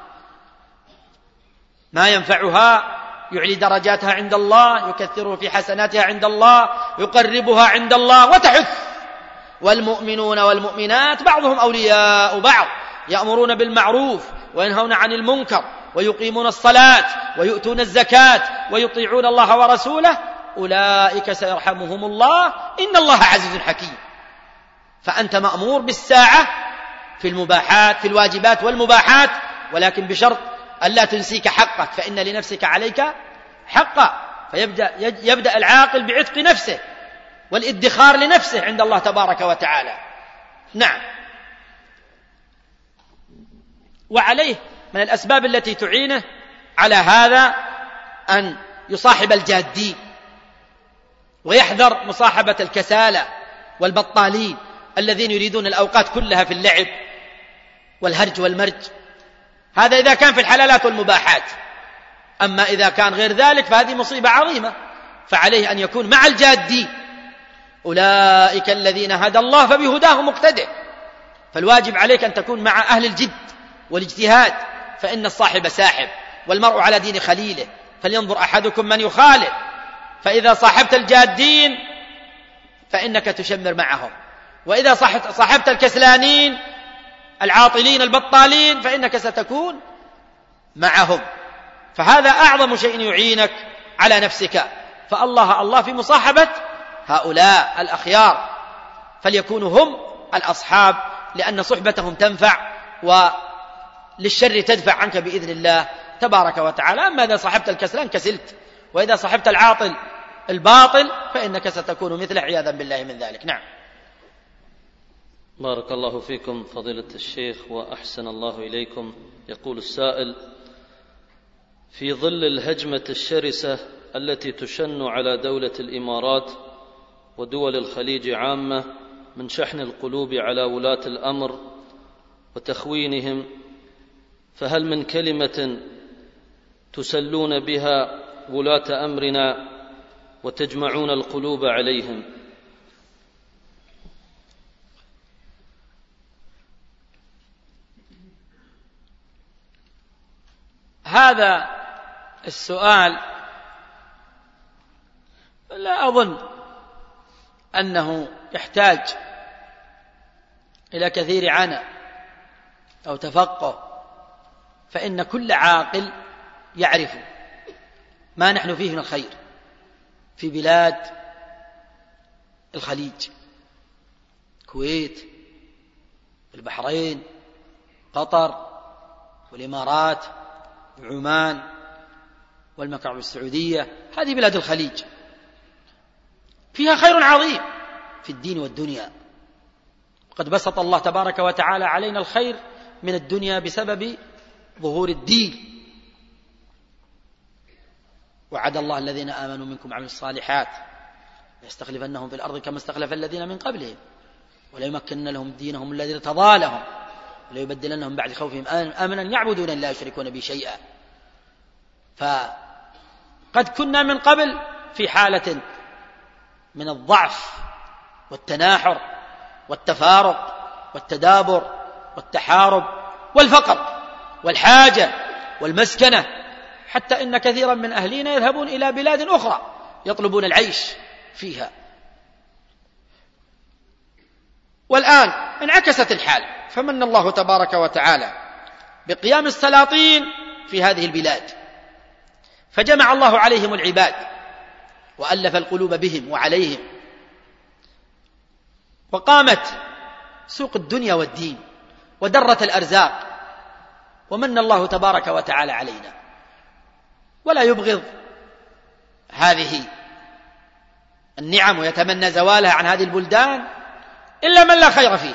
ما ينفعها يعلي درجاتها عند الله، يكثره في حسناتها عند الله، يقربها عند الله وتحث. والمؤمنون والمؤمنات بعضهم أولياء بعض يأمرون بالمعروف وينهون عن المنكر ويقيمون الصلاة ويؤتون الزكاة ويطيعون الله ورسوله أولئك سيرحمهم الله إن الله عزيز حكيم. فأنت مأمور بالساعة في المباحات، في الواجبات والمباحات، ولكن بشرط ألا تنسيك حقك، فإن لنفسك عليك حقا. فيبدأ العاقل بعتق نفسه والادخار لنفسه عند الله تبارك وتعالى. نعم. وعليه من الأسباب التي تعينه على هذا أن يصاحب الجادين ويحذر مصاحبة الكسالى والبطالين الذين يريدون الأوقات كلها في اللعب والهرج والمرج. هذا إذا كان في الحلالات والمباحات، أما إذا كان غير ذلك فهذه مصيبة عظيمة. فعليه أن يكون مع الجادين، أولئك الذين هدى الله فبهداه مقتدئ. فالواجب عليك أن تكون مع أهل الجد والاجتهاد، فإن الصاحب ساحب والمرء على دين خليله، فلينظر أحدكم من يخالل. فإذا صاحبت الجادين فإنك تشمر معهم، وإذا صاحبت الكسلانين العاطلين البطالين فإنك ستكون معهم. فهذا أعظم شيء يعينك على نفسك. فالله في مصاحبة هؤلاء الأخيار، فليكونوا هم الأصحاب، لأن صحبتهم تنفع وللشر تدفع عنك بإذن الله تبارك وتعالى. أما إذا صاحبت الكسلان كسلت، وإذا صاحبت العاطل الباطل فإنك ستكون مثله عياذا بالله من ذلك. نعم. بارك الله فيكم فضيلة الشيخ وأحسن الله إليكم. يقول السائل: في ظل الهجمة الشرسة التي تشن على دولة الإمارات ودول الخليج عامة من شحن القلوب على ولاة الأمر وتخوينهم، فهل من كلمة تسلون بها ولاة أمرنا وتجمعون القلوب عليهم؟ هذا السؤال لا أظن أنه يحتاج إلى كثير عناء أو تفقه، فإن كل عاقل يعرف ما نحن فيه من الخير في بلاد الخليج، الكويت، البحرين، قطر، والإمارات، وعمان، والمملكة العربية السعودية. هذه بلاد الخليج فيها خير عظيم في الدين والدنيا، وقد بسط الله تبارك وتعالى علينا الخير من الدنيا بسبب ظهور الدين. وعد الله الذين آمنوا منكم وعملوا الصالحات ليستخلفنهم في الأرض كما استخلف الذين من قبلهم وليمكنن لهم دينهم الذي ارتضى لهم وليبدلنهم بعد خوفهم أمنا يعبدون لا يشركون به شيئا. فقد كنا من قبل في حالة من الضعف والتناحر والتفارق والتدابر والتحارب والفقر والحاجة والمسكنة، حتى إن كثيرا من أهلنا يذهبون إلى بلاد أخرى يطلبون العيش فيها. والآن انعكست الحال، فمن الله تبارك وتعالى بقيام السلاطين في هذه البلاد، فجمع الله عليهم العباد وألف القلوب بهم وعليهم، وقامت سوق الدنيا والدين ودرت الأرزاق، ومن الله تبارك وتعالى علينا. ولا يبغض هذه النعم ويتمنى زوالها عن هذه البلدان إلا من لا خير فيه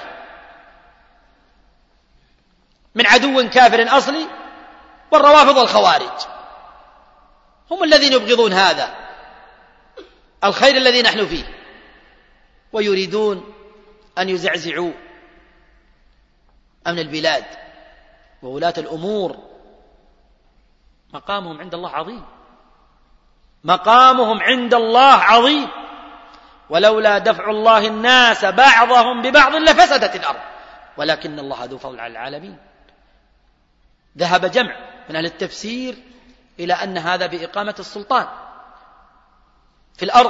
من عدو كافر أصلي، والروافض والخوارج هم الذين يبغضون هذا الخير الذي نحن فيه، ويريدون أن يزعزعوا أمن البلاد. وولاة الأمور مقامهم عند الله عظيم، مقامهم عند الله عظيم. ولولا دفع الله الناس بعضهم ببعض لفسدت الأرض ولكن الله ذو فضل على العالمين. ذهب جمع من أهل التفسير إلى أن هذا بإقامة السلطان في الأرض،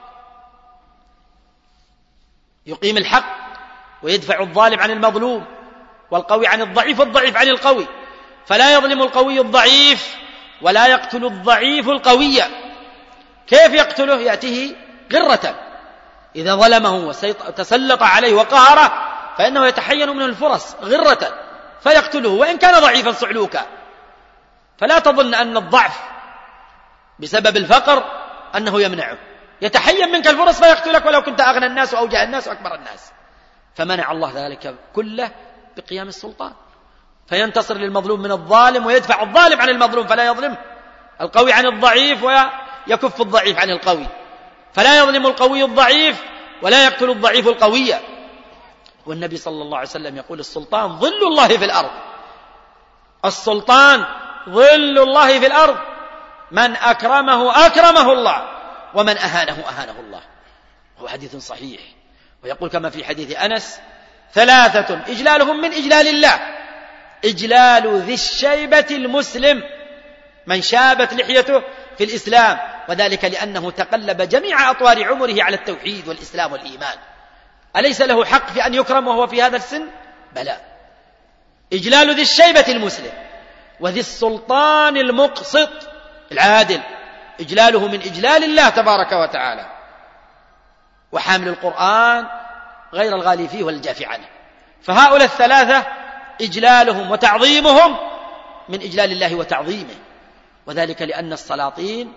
يقيم الحق ويدفع الظالم عن المظلوم والقوي عن الضعيف والضعيف عن القوي، فلا يظلم القوي الضعيف ولا يقتل الضعيف القوي. كيف يقتله؟ يأتيه غرة، إذا ظلمه وتسلط عليه وقهره فإنه يتحين من الفرص غرة فيقتله وإن كان ضعيفا صعلوكا. فلا تظن أن الضعف بسبب الفقر أنه يمنعه، يتحين منك الفرص فيقتلك ولو كنت أغنى الناس وأوجه الناس وأكبر الناس. فمنع الله ذلك كله بقيام السلطان، فينتصر للمظلوم من الظالم ويدفع الظالم عن المظلوم فلا يظلمه، القوي عن الضعيف ويكف الضعيف عن القوي، فلا يظلم القوي الضعيف ولا يقتل الضعيف القوي. والنبي صلى الله عليه وسلم يقول السلطان ظل الله في الأرض، السلطان ظل الله في الأرض، من أكرمه أكرمه الله ومن أهانه أهانه الله. هو حديث صحيح. ويقول كما في حديث أنس ثلاثة إجلالهم من إجلال الله: إجلال ذي الشيبة المسلم، من شابت لحيته في الإسلام، وذلك لأنه تقلب جميع أطوار عمره على التوحيد والإسلام والإيمان. أليس له حق في أن يكرم وهو في هذا السن؟ بلى. إجلال ذي الشيبة المسلم وذي السلطان المقسط العادل، إجلاله من إجلال الله تبارك وتعالى. وحامل القرآن غير الغالي فيه والجافي عنه. فهؤلاء الثلاثة إجلالهم وتعظيمهم من إجلال الله وتعظيمه، وذلك لأن السلاطين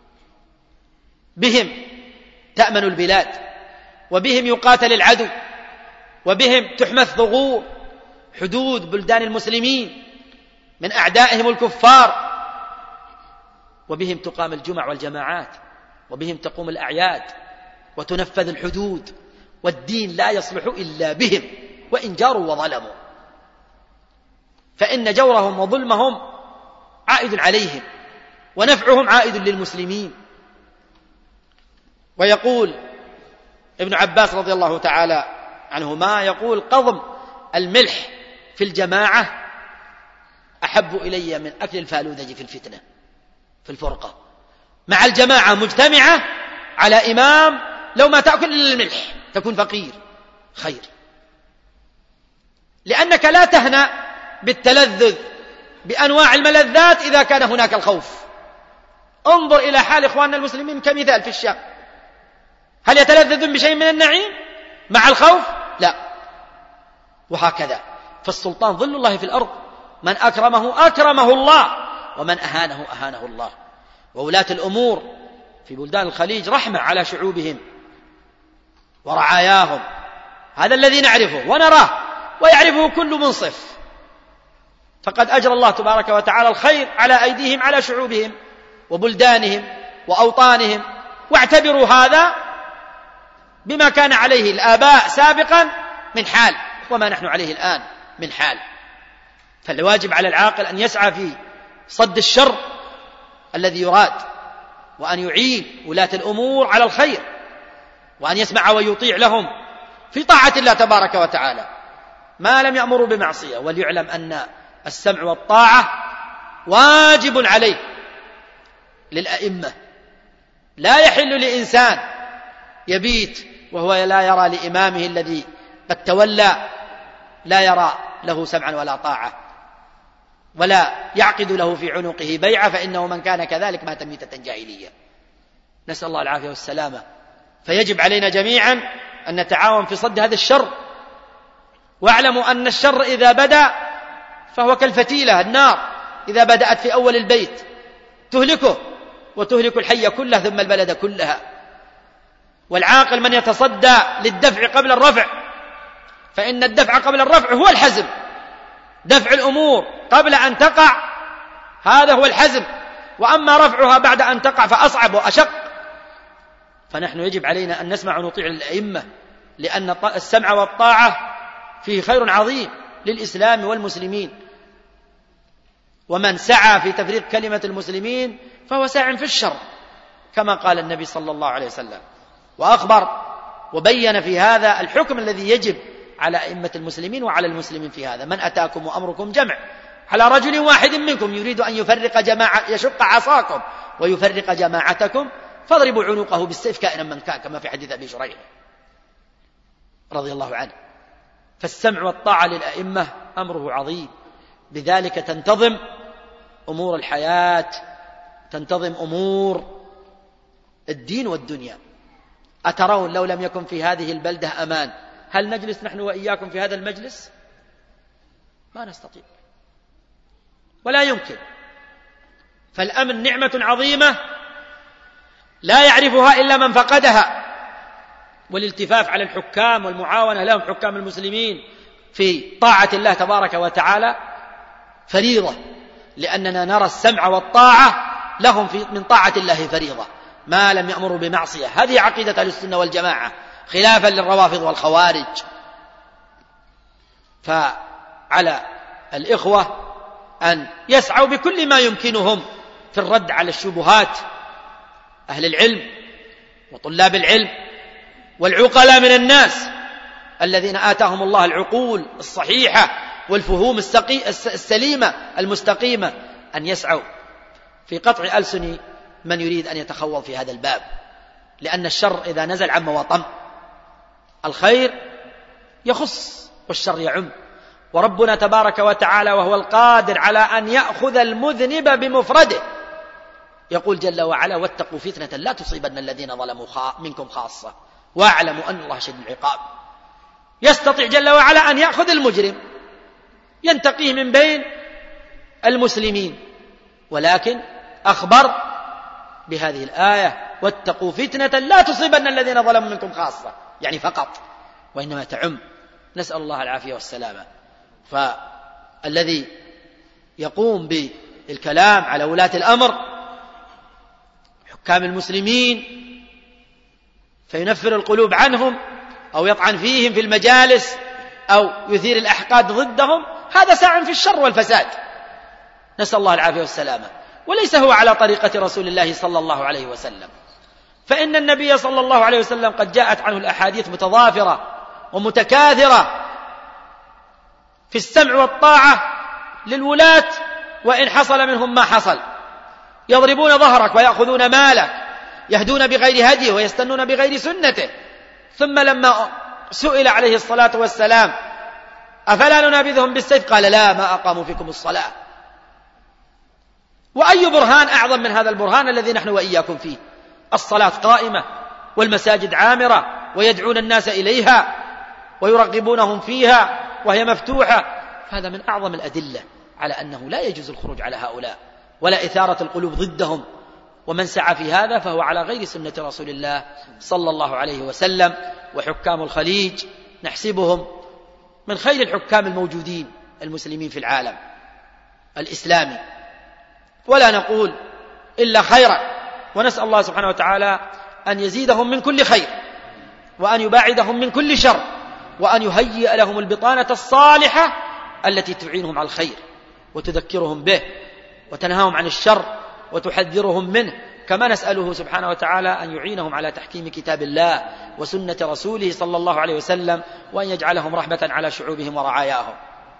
بهم تأمن البلاد، وبهم يقاتل العدو، وبهم تحمى الثغور حدود بلدان المسلمين من أعدائهم الكفار، وبهم تقام الجمع والجماعات، وبهم تقوم الأعياد وتنفذ الحدود، والدين لا يصلح إلا بهم وإن جاروا وظلموا، فإن جورهم وظلمهم عائد عليهم ونفعهم عائد للمسلمين. ويقول ابن عباس رضي الله تعالى عنهما، يقول قضم الملح في الجماعة أحب إلي من أكل الفالوذج في الفتنة، في الفرقة. مع الجماعة مجتمعة على إمام لو ما تأكل إلا الملح تكون فقير خير، لأنك لا تهنأ بالتلذذ بأنواع الملذات إذا كان هناك الخوف. انظر إلى حال إخواننا المسلمين كمثال في الشام، هل يتلذذون بشيء من النعيم مع الخوف؟ لا. وهكذا فالسلطان ظل الله في الأرض، من أكرمه أكرمه الله ومن أهانه أهانه الله. وولاة الأمور في بلدان الخليج رحمة على شعوبهم ورعاياهم، هذا الذي نعرفه ونراه ويعرفه كل منصف، فقد أجرى الله تبارك وتعالى الخير على أيديهم على شعوبهم وبلدانهم وأوطانهم. واعتبروا هذا بما كان عليه الآباء سابقا من حال، وما نحن عليه الآن من حال. فالواجب على العاقل أن يسعى في صد الشر الذي يراد، وأن يعين ولاة الأمور على الخير، وأن يسمع ويطيع لهم في طاعة الله تبارك وتعالى ما لم يأمروا بمعصية. وليعلم أن السمع والطاعة واجب عليه للأئمة. لا يحل لإنسان يبيت وهو لا يرى لإمامه الذي قد تولى، لا يرى له سمعا ولا طاعة، ولا يعقد له في عنقه بيعة، فإنه من كان كذلك مات ميتة جاهلية. نسأل الله العافية والسلامة. فيجب علينا جميعا أن نتعاون في صد هذا الشر. واعلموا أن الشر إذا بدأ فهو كالفتيلة، النار إذا بدأت في أول البيت تهلكه وتهلك الحي كله ثم البلد كلها. والعاقل من يتصدى للدفع قبل الرفع، فإن الدفع قبل الرفع هو الحزم. دفع الأمور قبل أن تقع هذا هو الحزم، وأما رفعها بعد أن تقع فأصعب وأشق. فنحن يجب علينا أن نسمع ونطيع الأئمة، لأن السمع والطاعة فيه خير عظيم للإسلام والمسلمين. ومن سعى في تفريق كلمة المسلمين فهو ساع في الشر، كما قال النبي صلى الله عليه وسلم، وأخبر وبين في هذا الحكم الذي يجب على أئمة المسلمين وعلى المسلمين في هذا. من أتاكم وأمركم جمع على رجل واحد منكم يريد أن يفرق جماعة، يشق عصاكم ويفرق جماعتكم فاضربوا عنقه بالسيف كائنا من كان، كما في حديث أبي شريح رضي الله عنه. فالسمع والطاعة للأئمة أمره عظيم، بذلك تنتظم أمور الحياة، تنتظم أمور الدين والدنيا. أترون لو لم يكن في هذه البلدة أمان، هل نجلس نحن وإياكم في هذا المجلس؟ ما نستطيع ولا يمكن. فالأمن نعمة عظيمة لا يعرفها إلا من فقدها. والالتفاف على الحكام والمعاونة لهم حكام المسلمين في طاعة الله تبارك وتعالى فريضة، لأننا نرى السمع والطاعة لهم من طاعة الله فريضة ما لم يأمروا بمعصية. هذه عقيدة أهل السنة والجماعة، خلافا للروافض والخوارج. فعلى الإخوة أن يسعوا بكل ما يمكنهم في الرد على الشبهات أهل العلم وطلاب العلم والعقلاء من الناس الذين آتاهم الله العقول الصحيحة والفهوم السليمة المستقيمة، أن يسعوا في قطع ألسن من يريد أن يتخوض في هذا الباب، لأن الشر إذا نزل عم وطم، الخير يخص والشر يعم. وربنا تبارك وتعالى وهو القادر على أن يأخذ المذنب بمفرده يقول جل وعلا: واتقوا فتنة لا تصيبن الذين ظلموا منكم خاصة واعلموا أن الله شديد العقاب. يستطيع جل وعلا أن يأخذ المجرم ينتقيه من بين المسلمين، ولكن أخبر بهذه الآية: واتقوا فتنة لا تصيبن الذين ظلموا منكم خاصة، يعني فقط، وإنما تعم. نسأل الله العافية والسلامة. فالذي يقوم بالكلام على ولاة الأمر حكام المسلمين فينفر القلوب عنهم أو يطعن فيهم في المجالس أو يثير الأحقاد ضدهم، هذا ساع في الشر والفساد، نسأل الله العافية والسلامة. وليس هو على طريقة رسول الله صلى الله عليه وسلم، فإن النبي صلى الله عليه وسلم قد جاءت عنه الأحاديث متضافرة ومتكاثرة في السمع والطاعة للولاة، وإن حصل منهم ما حصل. يضربون ظهرك ويأخذون مالك، يهدون بغير هديه ويستنون بغير سنته. ثم لما سئل عليه الصلاة والسلام: أفلا ننابذهم بالسيف؟ قال: لا، ما أقاموا فيكم الصلاة. وأي برهان أعظم من هذا البرهان الذي نحن وإياكم فيه؟ الصلاة قائمة والمساجد عامرة ويدعون الناس إليها ويرغبونهم فيها وهي مفتوحة. هذا من أعظم الأدلة على أنه لا يجوز الخروج على هؤلاء ولا إثارة القلوب ضدهم. ومن سعى في هذا فهو على غير سنة رسول الله صلى الله عليه وسلم. وحكام الخليج نحسبهم من خير الحكام الموجودين المسلمين في العالم الإسلامي، ولا نقول إلا خيرا، ونسأل الله سبحانه وتعالى أن يزيدهم من كل خير وأن يباعدهم من كل شر وأن يهيئ لهم البطانة الصالحة التي تعينهم على الخير وتذكرهم به وتنهاهم عن الشر وتحذرهم منه، كما نسأله سبحانه وتعالى أن يعينهم على تحكيم كتاب الله وسنة رسوله صلى الله عليه وسلم، وأن يجعلهم رحمة على شعوبهم ورعاياهم.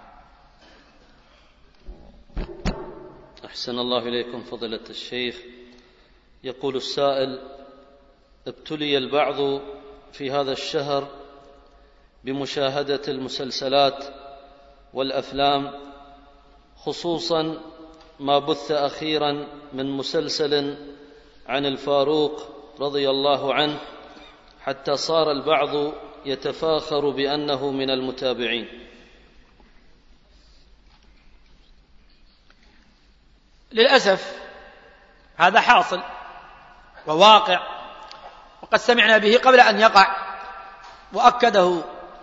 أحسن الله إليكم فضيلة الشيخ. يقول السائل: ابتلي البعض في هذا الشهر بمشاهدة المسلسلات والأفلام، خصوصا ما بث أخيرا من مسلسل عن الفاروق رضي الله عنه، حتى صار البعض يتفاخر بأنه من المتابعين. للأسف هذا حاصل وواقع، وقد سمعنا به قبل أن يقع، وأكده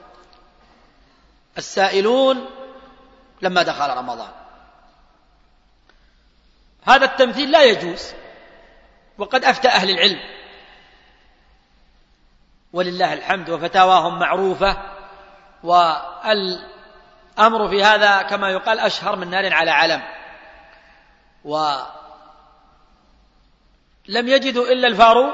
السائلون لما دخل رمضان. هذا التمثيل لا يجوز، وقد أفتى أهل العلم ولله الحمد، وفتاواهم معروفة، والأمر في هذا كما يقال أشهر من نار على علم. ولم يجدوا إلا الفاروق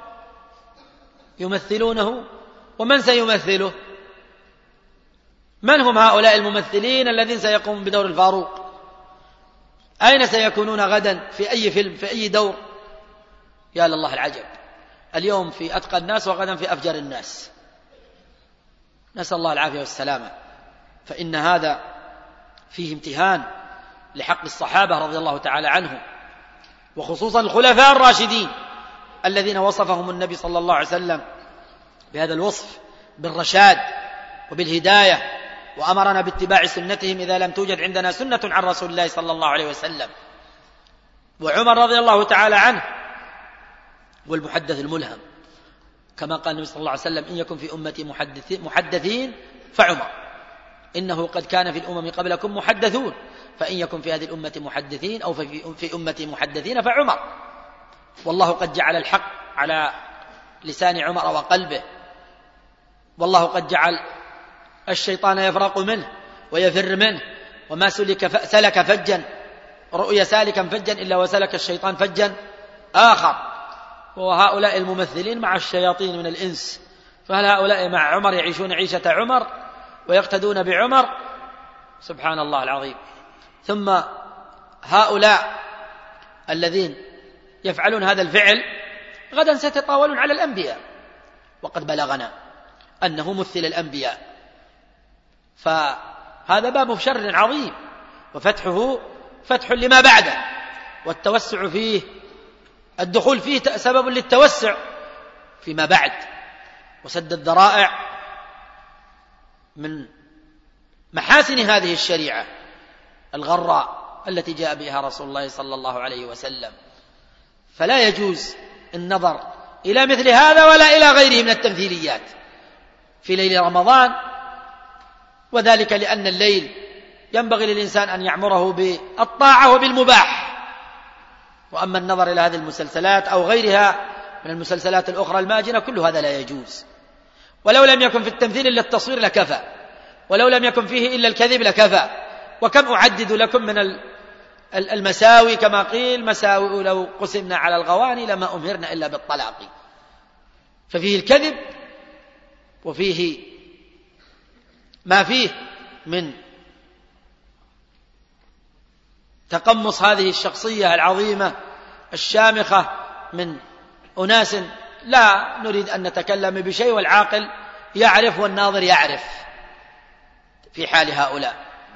يمثلونه، ومن سيمثله؟ من هم هؤلاء الممثلين الذين سيقومون بدور الفاروق؟ أين سيكونون غدا؟ في أي فيلم؟ في أي دور؟ يا لله العجب، اليوم في أتقى الناس وغدا في أفجر الناس، نسأل الله العافية والسلامة. فإن هذا فيه امتهان لحق الصحابة رضي الله تعالى عنهم، وخصوصا الخلفاء الراشدين الذين وصفهم النبي صلى الله عليه وسلم بهذا الوصف بالرشاد وبالهداية، وأمرنا باتباع سنتهم إذا لم توجد عندنا سنة عن رسول الله صلى الله عليه وسلم. وعمر رضي الله تعالى عنه والمحدث الملهم، كما قال النبي صلى الله عليه وسلم: إن يكن في أمتي محدثين فعمر، إنه قد كان في الأمم قبلكم محدثون، فإن يكن في هذه الأمة محدثين أو في أمتي محدثين فعمر. والله قد جعل الحق على لسان عمر وقلبه، والله قد جعل الشيطان يفرق منه ويفر منه، وما سلك فجا رؤي سالكا فجا إلا وسلك الشيطان فجا آخر. وهؤلاء الممثلين مع الشياطين من الإنس، فهل هؤلاء مع عمر يعيشون عيشة عمر ويقتدون بعمر؟ سبحان الله العظيم. ثم هؤلاء الذين يفعلون هذا الفعل غدا سيتطاولون على الأنبياء، وقد بلغنا أنه مثل الأنبياء، فهذا باب شر عظيم، وفتحه فتح لما بعده، والتوسع فيه، الدخول فيه سبب للتوسع فيما بعد، وسد الذرائع من محاسن هذه الشريعة الغراء التي جاء بها رسول الله صلى الله عليه وسلم. فلا يجوز النظر إلى مثل هذا ولا إلى غيره من التمثيليات في ليل رمضان، وذلك لأن الليل ينبغي للإنسان أن يعمره بالطاعة وبالمباح. وأما النظر إلى هذه المسلسلات أو غيرها من المسلسلات الأخرى الماجنة، كل هذا لا يجوز. ولو لم يكن في التمثيل إلا التصوير لكفى، ولو لم يكن فيه إلا الكذب لكفى. وكم أعدد لكم من المساوي، كما قيل: مساوئ لو قسمنا على الغواني لما أمهرنا إلا بالطلاق. ففيه الكذب، وفيه ما فيه من تقمص هذه الشخصية العظيمة الشامخة من أناس لا نريد أن نتكلم بشيء، والعاقل يعرف والناظر يعرف في حال هؤلاء.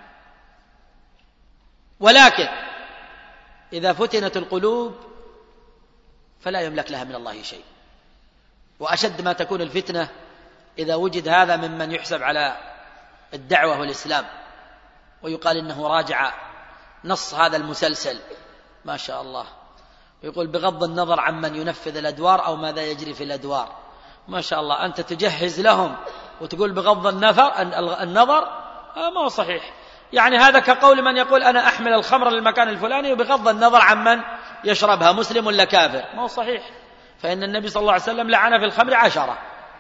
ولكن إذا فتنت القلوب فلا يملك لها من الله شيء، وأشد ما تكون الفتنة إذا وجد هذا ممن يحسب على الدعوة والإسلام، ويقال إنه راجع نص هذا المسلسل ما شاء الله، ويقول بغض النظر عمن ينفذ الأدوار أو ماذا يجري في الأدوار، ما شاء الله أنت تجهز لهم وتقول بغض النظر ما هو صحيح. يعني هذا كقول من يقول أنا أحمل الخمر للمكان الفلاني وبغض النظر عمن يشربها، مسلم ولا كافر، ما هو صحيح. فإن النبي صلى الله عليه وسلم لعن في الخمر 10.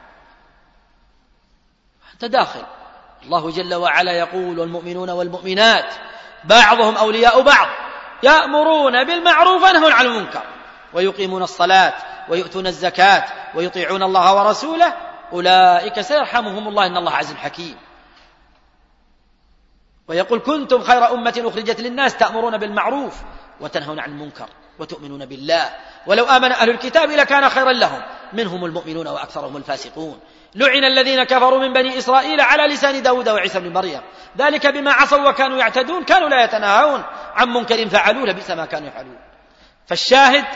تداخل. الله جل وعلا يقول: والمؤمنون والمؤمنات بعضهم أولياء بعض يأمرون بالمعروف وينهون عن المنكر ويقيمون الصلاة ويؤتون الزكاة ويطيعون الله ورسوله أولئك سيرحمهم الله إن الله عزيز حكيم. ويقول كنتم خير أمة أخرجت للناس تأمرون بالمعروف وتنهون عن المنكر وتؤمنون بالله ولو آمن أهل الكتاب لكان خيرا لهم منهم المؤمنون وأكثرهم الفاسقون لعن الذين كفروا من بني إسرائيل على لسان داود وعيسى بن مريم ذلك بما عصوا وكانوا يعتدون كانوا لا يتناهون عن منكر فعلوه لبئس ما كانوا يفعلون. فالشاهد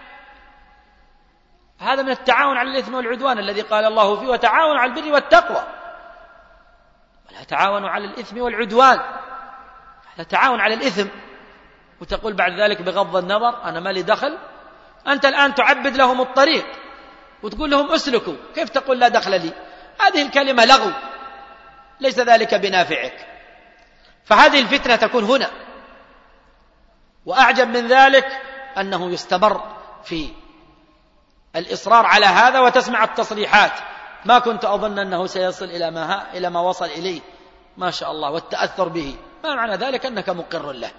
هذا من التعاون على الإثم والعدوان الذي قال الله فيه وتعاونوا على البر والتقوى ولا تعاونوا على الإثم والعدوان. هذا تعاون على الإثم وتقول بعد ذلك بغض النظر أنا ما لي دخل. أنت الآن تعبد لهم الطريق وتقول لهم أسلكوا كيف تقول لا دخل لي؟ هذه الكلمة لغو ليس ذلك بنافعك. فهذه الفتنة تكون هنا. وأعجب من ذلك أنه يستمر في الإصرار على هذا وتسمع التصريحات ما كنت أظن أنه سيصل إلى ما وصل إليه ما شاء الله والتأثر به. ما معنى ذلك أنك مقر له.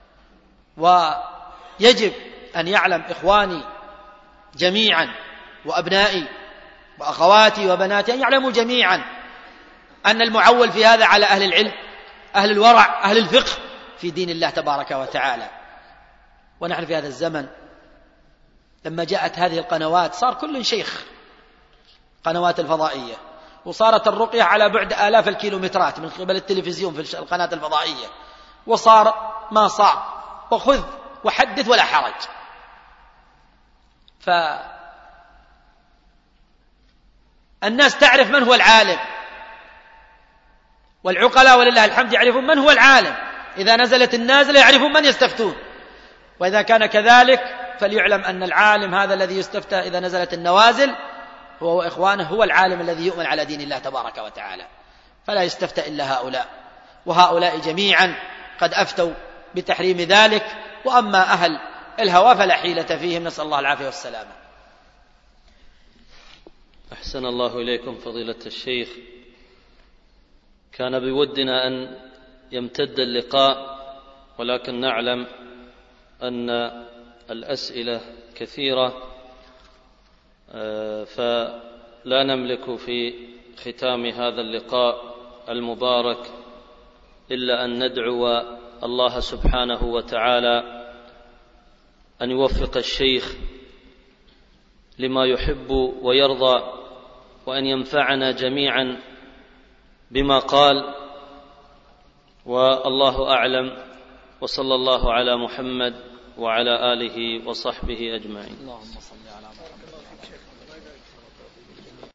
ويجب أن يعلم إخواني جميعا وأبنائي وأخواتي وبناتي أن يعلموا جميعا أن المعول في هذا على أهل العلم أهل الورع أهل الفقه في دين الله تبارك وتعالى. ونحن في هذا الزمن لما جاءت هذه القنوات صار كل شيخ قنوات الفضائية وصارت الرقية على بعد آلاف الكيلومترات من قبل التلفزيون في القناة الفضائية وصار ما صار وخذ وحدث ولا حرج. فالناس تعرف من هو العالم والعقلاء ولله الحمد يعرفون من هو العالم. إذا نزلت النازلة يعرفون من يستفتون. وإذا كان كذلك فليعلم أن العالم هذا الذي يستفتى إذا نزلت النوازل هو وإخوانه هو العالم الذي يؤمن على دين الله تبارك وتعالى. فلا يستفتى إلا هؤلاء وهؤلاء جميعا قد أفتوا بتحريم ذلك. وأما أهل الهوى فلا حيلة فيهم نسأل الله العافية والسلامة. أحسن الله إليكم فضيلة الشيخ. كان بودنا أن يمتد اللقاء ولكن نعلم أن الأسئلة كثيرة فلا نملك في ختام هذا اللقاء المبارك إلا أن ندعو الله سبحانه وتعالى أن يوفق الشيخ لما يحب ويرضى وأن ينفعنا جميعا بما قال. والله أعلم وصلى الله على محمد وعلى آله وصحبه أجمعين. اللهم صل على محمد.